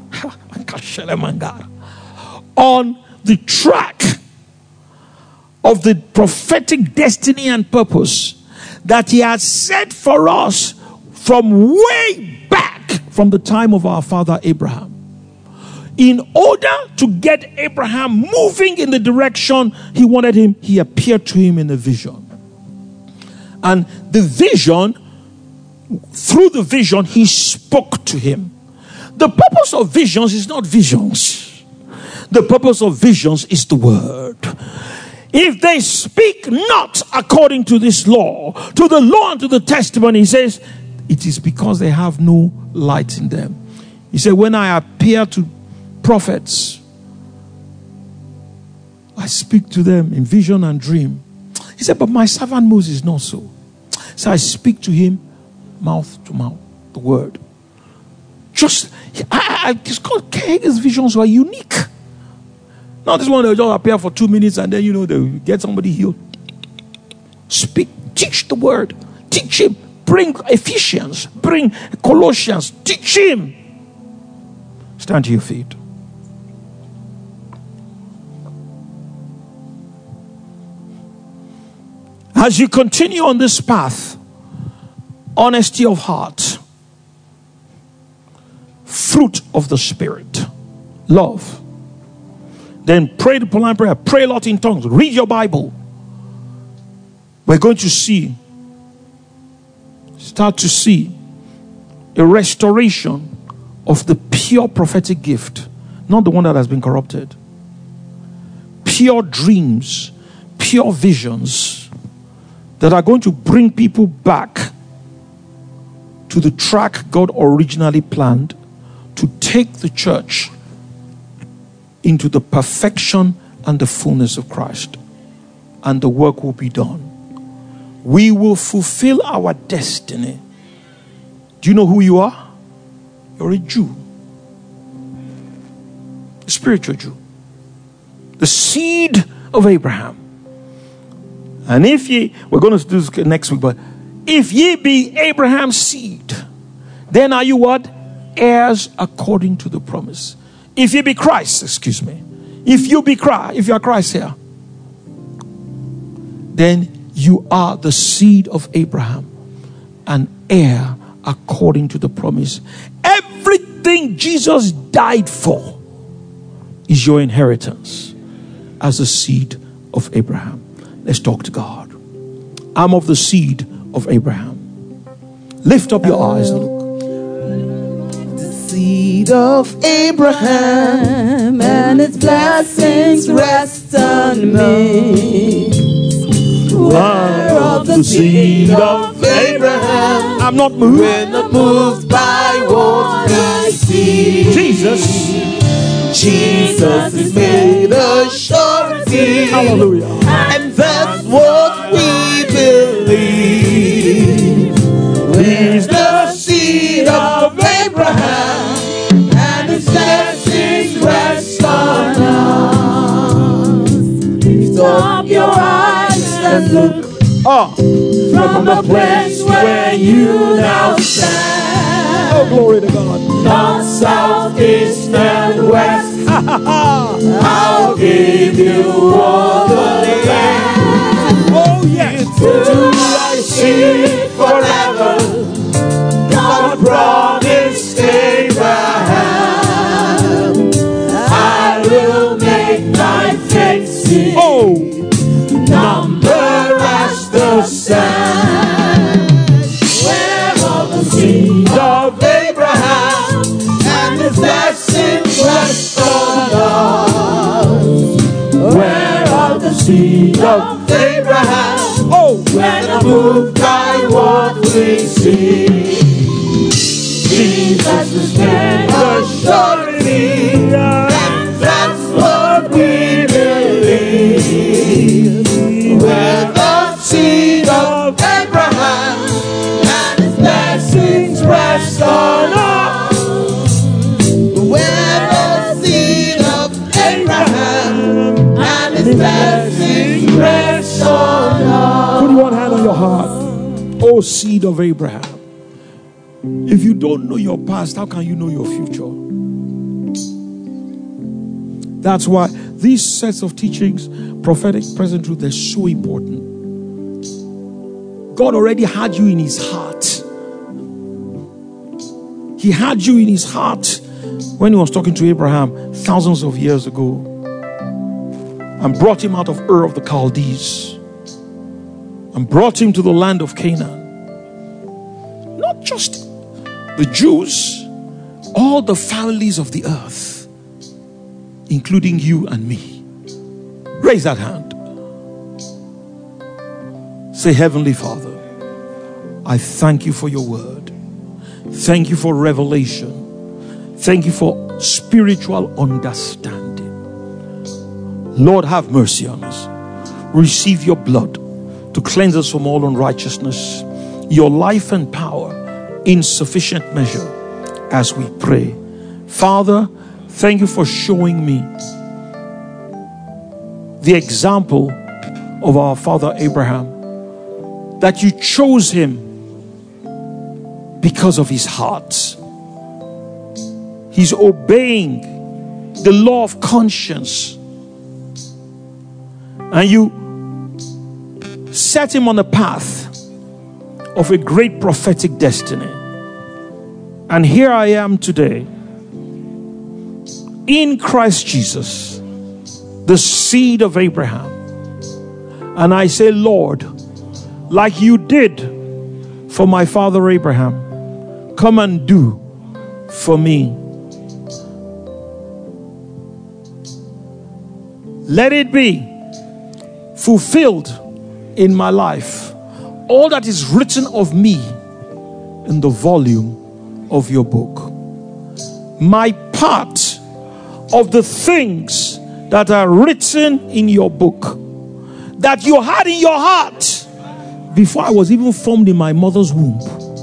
on the track of the prophetic destiny and purpose that He has set for us from way back from the time of our father Abraham. In order to get Abraham moving in the direction He wanted him, He appeared to him in a vision. And the vision, through the vision, He spoke to him. The purpose of visions is not visions. The purpose of visions is the word. If they speak not according to this law, to the law and to the testimony, He says, it is because they have no light in them. He said, when I appear to prophets, I speak to them in vision and dream. He said, but my servant Moses not so. So I speak to him mouth to mouth, the word. Just, I, I just called Hagee's visions were unique. Now this one, they'll just appear for two minutes and then, you know, they'll get somebody healed. Speak, teach the word, teach him. Bring Ephesians, bring Colossians, teach him. Stand to your feet. As you continue on this path, honesty of heart, fruit of the Spirit, love. Then pray the polite prayer, pray a lot in tongues, read your Bible. We're going to see, start to see a restoration of the pure prophetic gift, not the one that has been corrupted. Pure dreams, pure visions that are going to bring people back to the track God originally planned to take the church into the perfection and the fullness of Christ. And the work will be done. We will fulfill our destiny. Do you know who you are? You're a Jew. A spiritual Jew. The seed of Abraham. And if ye, we're going to do this next week, but if ye be Abraham's seed, then are you what? Heirs according to the promise. If ye be Christ, excuse me. If you be Christ, if you are Christ here, then you are the seed of Abraham, an heir according to the promise. Everything Jesus died for is your inheritance as a seed of Abraham. Let's talk to God. I'm of the seed of Abraham. Lift up your eyes and look. The seed of Abraham, and its blessings rest on me. We're of the seed of Abraham. I'm not moved. We're not moved by what I see. Jesus. Jesus is made a surety. Hallelujah. And that's what we believe. We're the seed of Abraham, and His blessings rest on us. Lift up your eyes and look Ah. from the place where you now stand. Oh, glory to God. North, south, east, and west. I'll give you all the land. Oh, yes. Do I see forever? God promised Abraham, I will make thy faith see. Oh. Number as the sand. We're of the seed of Abraham, and His blessings rest on us. We're of the seed of Abraham. Oh. We're not moved by what we see. Jesus is made a surety. your heart, O seed of Abraham. If you don't know your past, how can you know your future? That's why these sets of teachings, prophetic, present truth, they're so important. God already had you in his heart. He had you in his heart when he was talking to Abraham thousands of years ago and brought him out of Ur of the Chaldees and brought him to the land of Canaan. Not just the Jews, all the families of the earth, including you and me. Raise that hand. Say, Heavenly Father, I thank you for your word. Thank you for revelation. Thank you for spiritual understanding. Lord, have mercy on us. Receive your blood to cleanse us from all unrighteousness. Your life and power in sufficient measure as we pray. Father, thank you for showing me the example of our father Abraham, that you chose him because of his heart. He's obeying the law of conscience, and you set him on the path of a great prophetic destiny. And here I am today in Christ Jesus, the seed of Abraham. And I say, Lord, like you did for my father Abraham, come and do for me. Let it be fulfilled in my life, all that is written of me in the volume of your book. My part of the things that are written in your book, that you had in your heart before I was even formed in my mother's womb,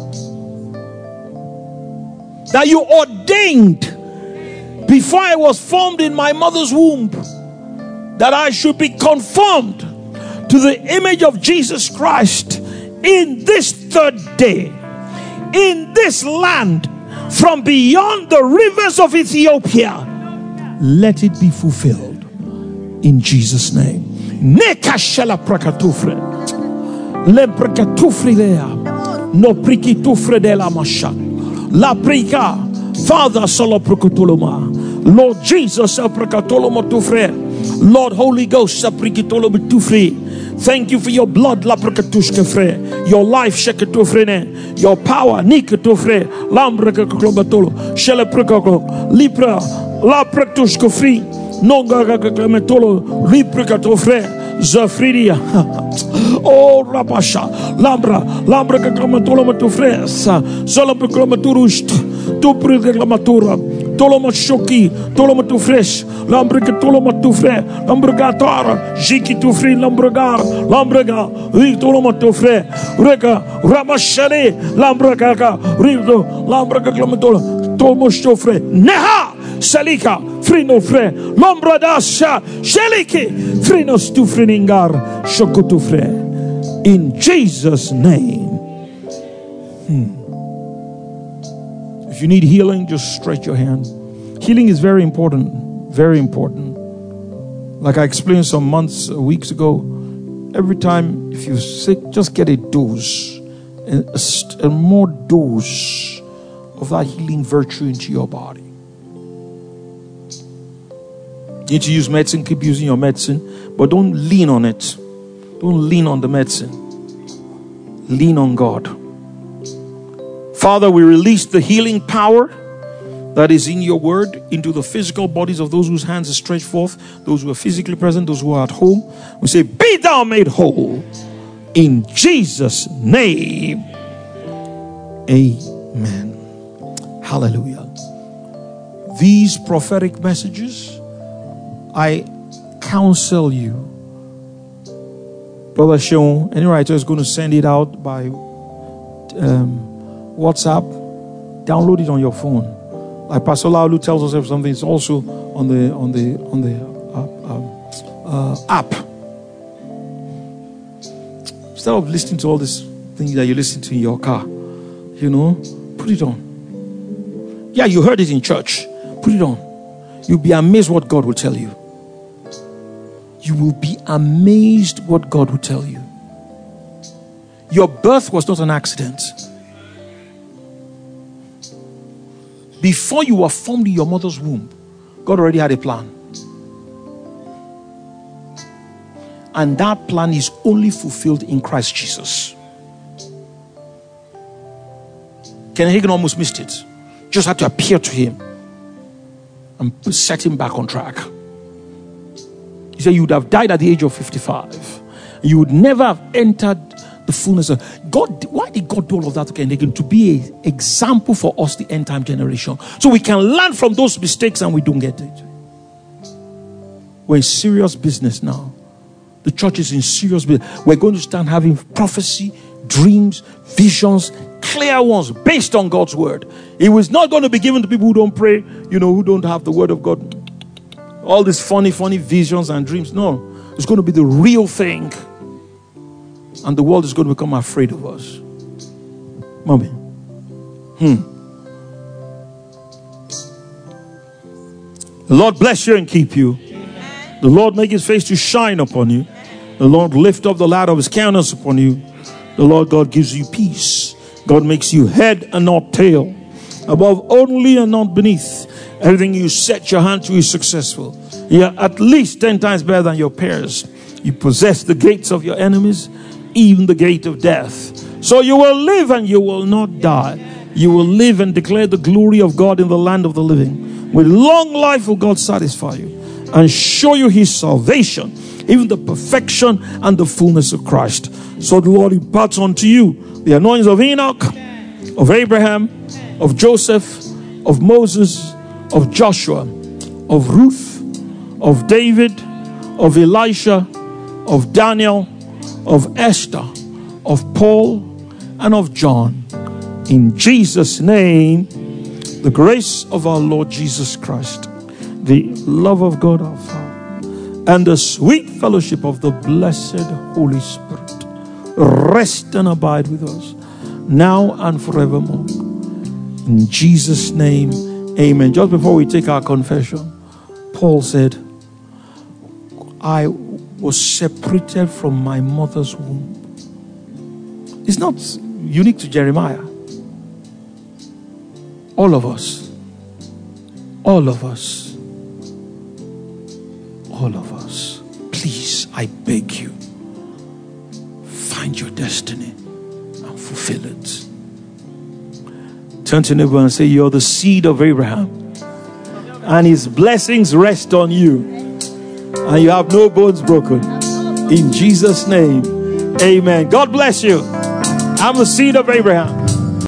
that you ordained before I was formed in my mother's womb, that I should be conformed to the image of Jesus Christ in this third day, in this land, from beyond the rivers of Ethiopia. Let it be fulfilled in Jesus' name. Nekashela prakatufre, le prakatufre lea, no prikitufre de la masha, la prika, Father solo prakatuloma, Lord Jesus el prakatuloma tufre, Lord Holy Ghost el prikituloma tufre. Thank you for your blood, la prakatushke fre, your life shekatufrene, your power nikatufre, lambraka klobatolo, shele prakako, libra, la praktushke free, nonga kaklametolo, liprikatofre, zafridia. Oh rapasha, lambra, lambra kaklamatolo matufresa, zalapraklamaturust, tu priklamatura. Tolomachoki, Tolomatufresh, Lambrica Tolomatufre, Lambrigatara, Jiki Tufri, Lambragar, Lambrega, Tolomatufre, Reka, Ramashale, Lambraga, Rido, Lambraga Clamatolo, Tomostofre, Neha, Salika, Frino Fre, Lombradasha, Sheliki, Frinos Tufriningar, Shokotufre. In Jesus' name. Hmm. If you need healing, just stretch your hand. Healing is very important. Very important. Like I explained some months, uh, weeks ago, every time if you're sick, just get a dose, a, a, a more dose of that healing virtue into your body. You need to use medicine, keep using your medicine, but don't lean on it. Don't lean on the medicine. Lean on God. Father, we release the healing power that is in your word into the physical bodies of those whose hands are stretched forth, those who are physically present, those who are at home. We say, be thou made whole in Jesus' name. Amen. Hallelujah. These prophetic messages, I counsel you. Brother Sean, any writer is going to send it out by um, WhatsApp. Download it on your phone. Like Pastor Laulu tells us something, it's also on the on the on the uh, uh, uh, app. Instead of listening to all these things that you listen to in your car, you know, put it on. Yeah, you heard it in church. Put it on. You'll be amazed what God will tell you. You will be amazed what God will tell you. Your birth was not an accident. Before you were formed in your mother's womb, God already had a plan. And that plan is only fulfilled in Christ Jesus. Kenneth Hagin almost missed it. Just had to appear to him and set him back on track. He said you would have died at the age of fifty-five. You would never have entered the fullness of God. Why did God do all of that to Kenneth Hagin? To be an example for us, the end time generation. So we can learn from those mistakes and we don't get it. We're in serious business now. The church is in serious business. We're going to start having prophecy, dreams, visions, clear ones based on God's word. It was not going to be given to people who don't pray, you know, who don't have the word of God. All these funny, funny visions and dreams. No, it's going to be the real thing. And the world is going to become afraid of us. Mommy. Hmm. The Lord bless you and keep you. The Lord make his face to shine upon you. The Lord lift up the light of his countenance upon you. The Lord God gives you peace. God makes you head and not tail. Above only and not beneath. Everything you set your hand to is successful. You're at least ten times better than your peers. You possess the gates of your enemies, even the gate of death. So you will live and you will not die. You will live and declare the glory of God in the land of the living. With long life will God satisfy you and show you his salvation, even the perfection and the fullness of Christ. So the Lord imparts unto you the anointings of Enoch, of Abraham, of Joseph, of Moses, of Joshua, of Ruth, of David, of Elisha, of Daniel, of Esther, of Paul, and of John. In Jesus' name, the grace of our Lord Jesus Christ, the love of God our Father, and the sweet fellowship of the blessed Holy Spirit rest and abide with us now and forevermore. In Jesus' name, amen. Just before we take our confession, Paul said, I was separated from my mother's womb. It's not unique to Jeremiah. All of us, all of us, all of us, please, I beg you, find your destiny and fulfill it. Turn to your neighbor and say, you're the seed of Abraham, and his blessings rest on you, and you have no bones broken. In Jesus' name, amen. God bless you. I'm the seed of Abraham.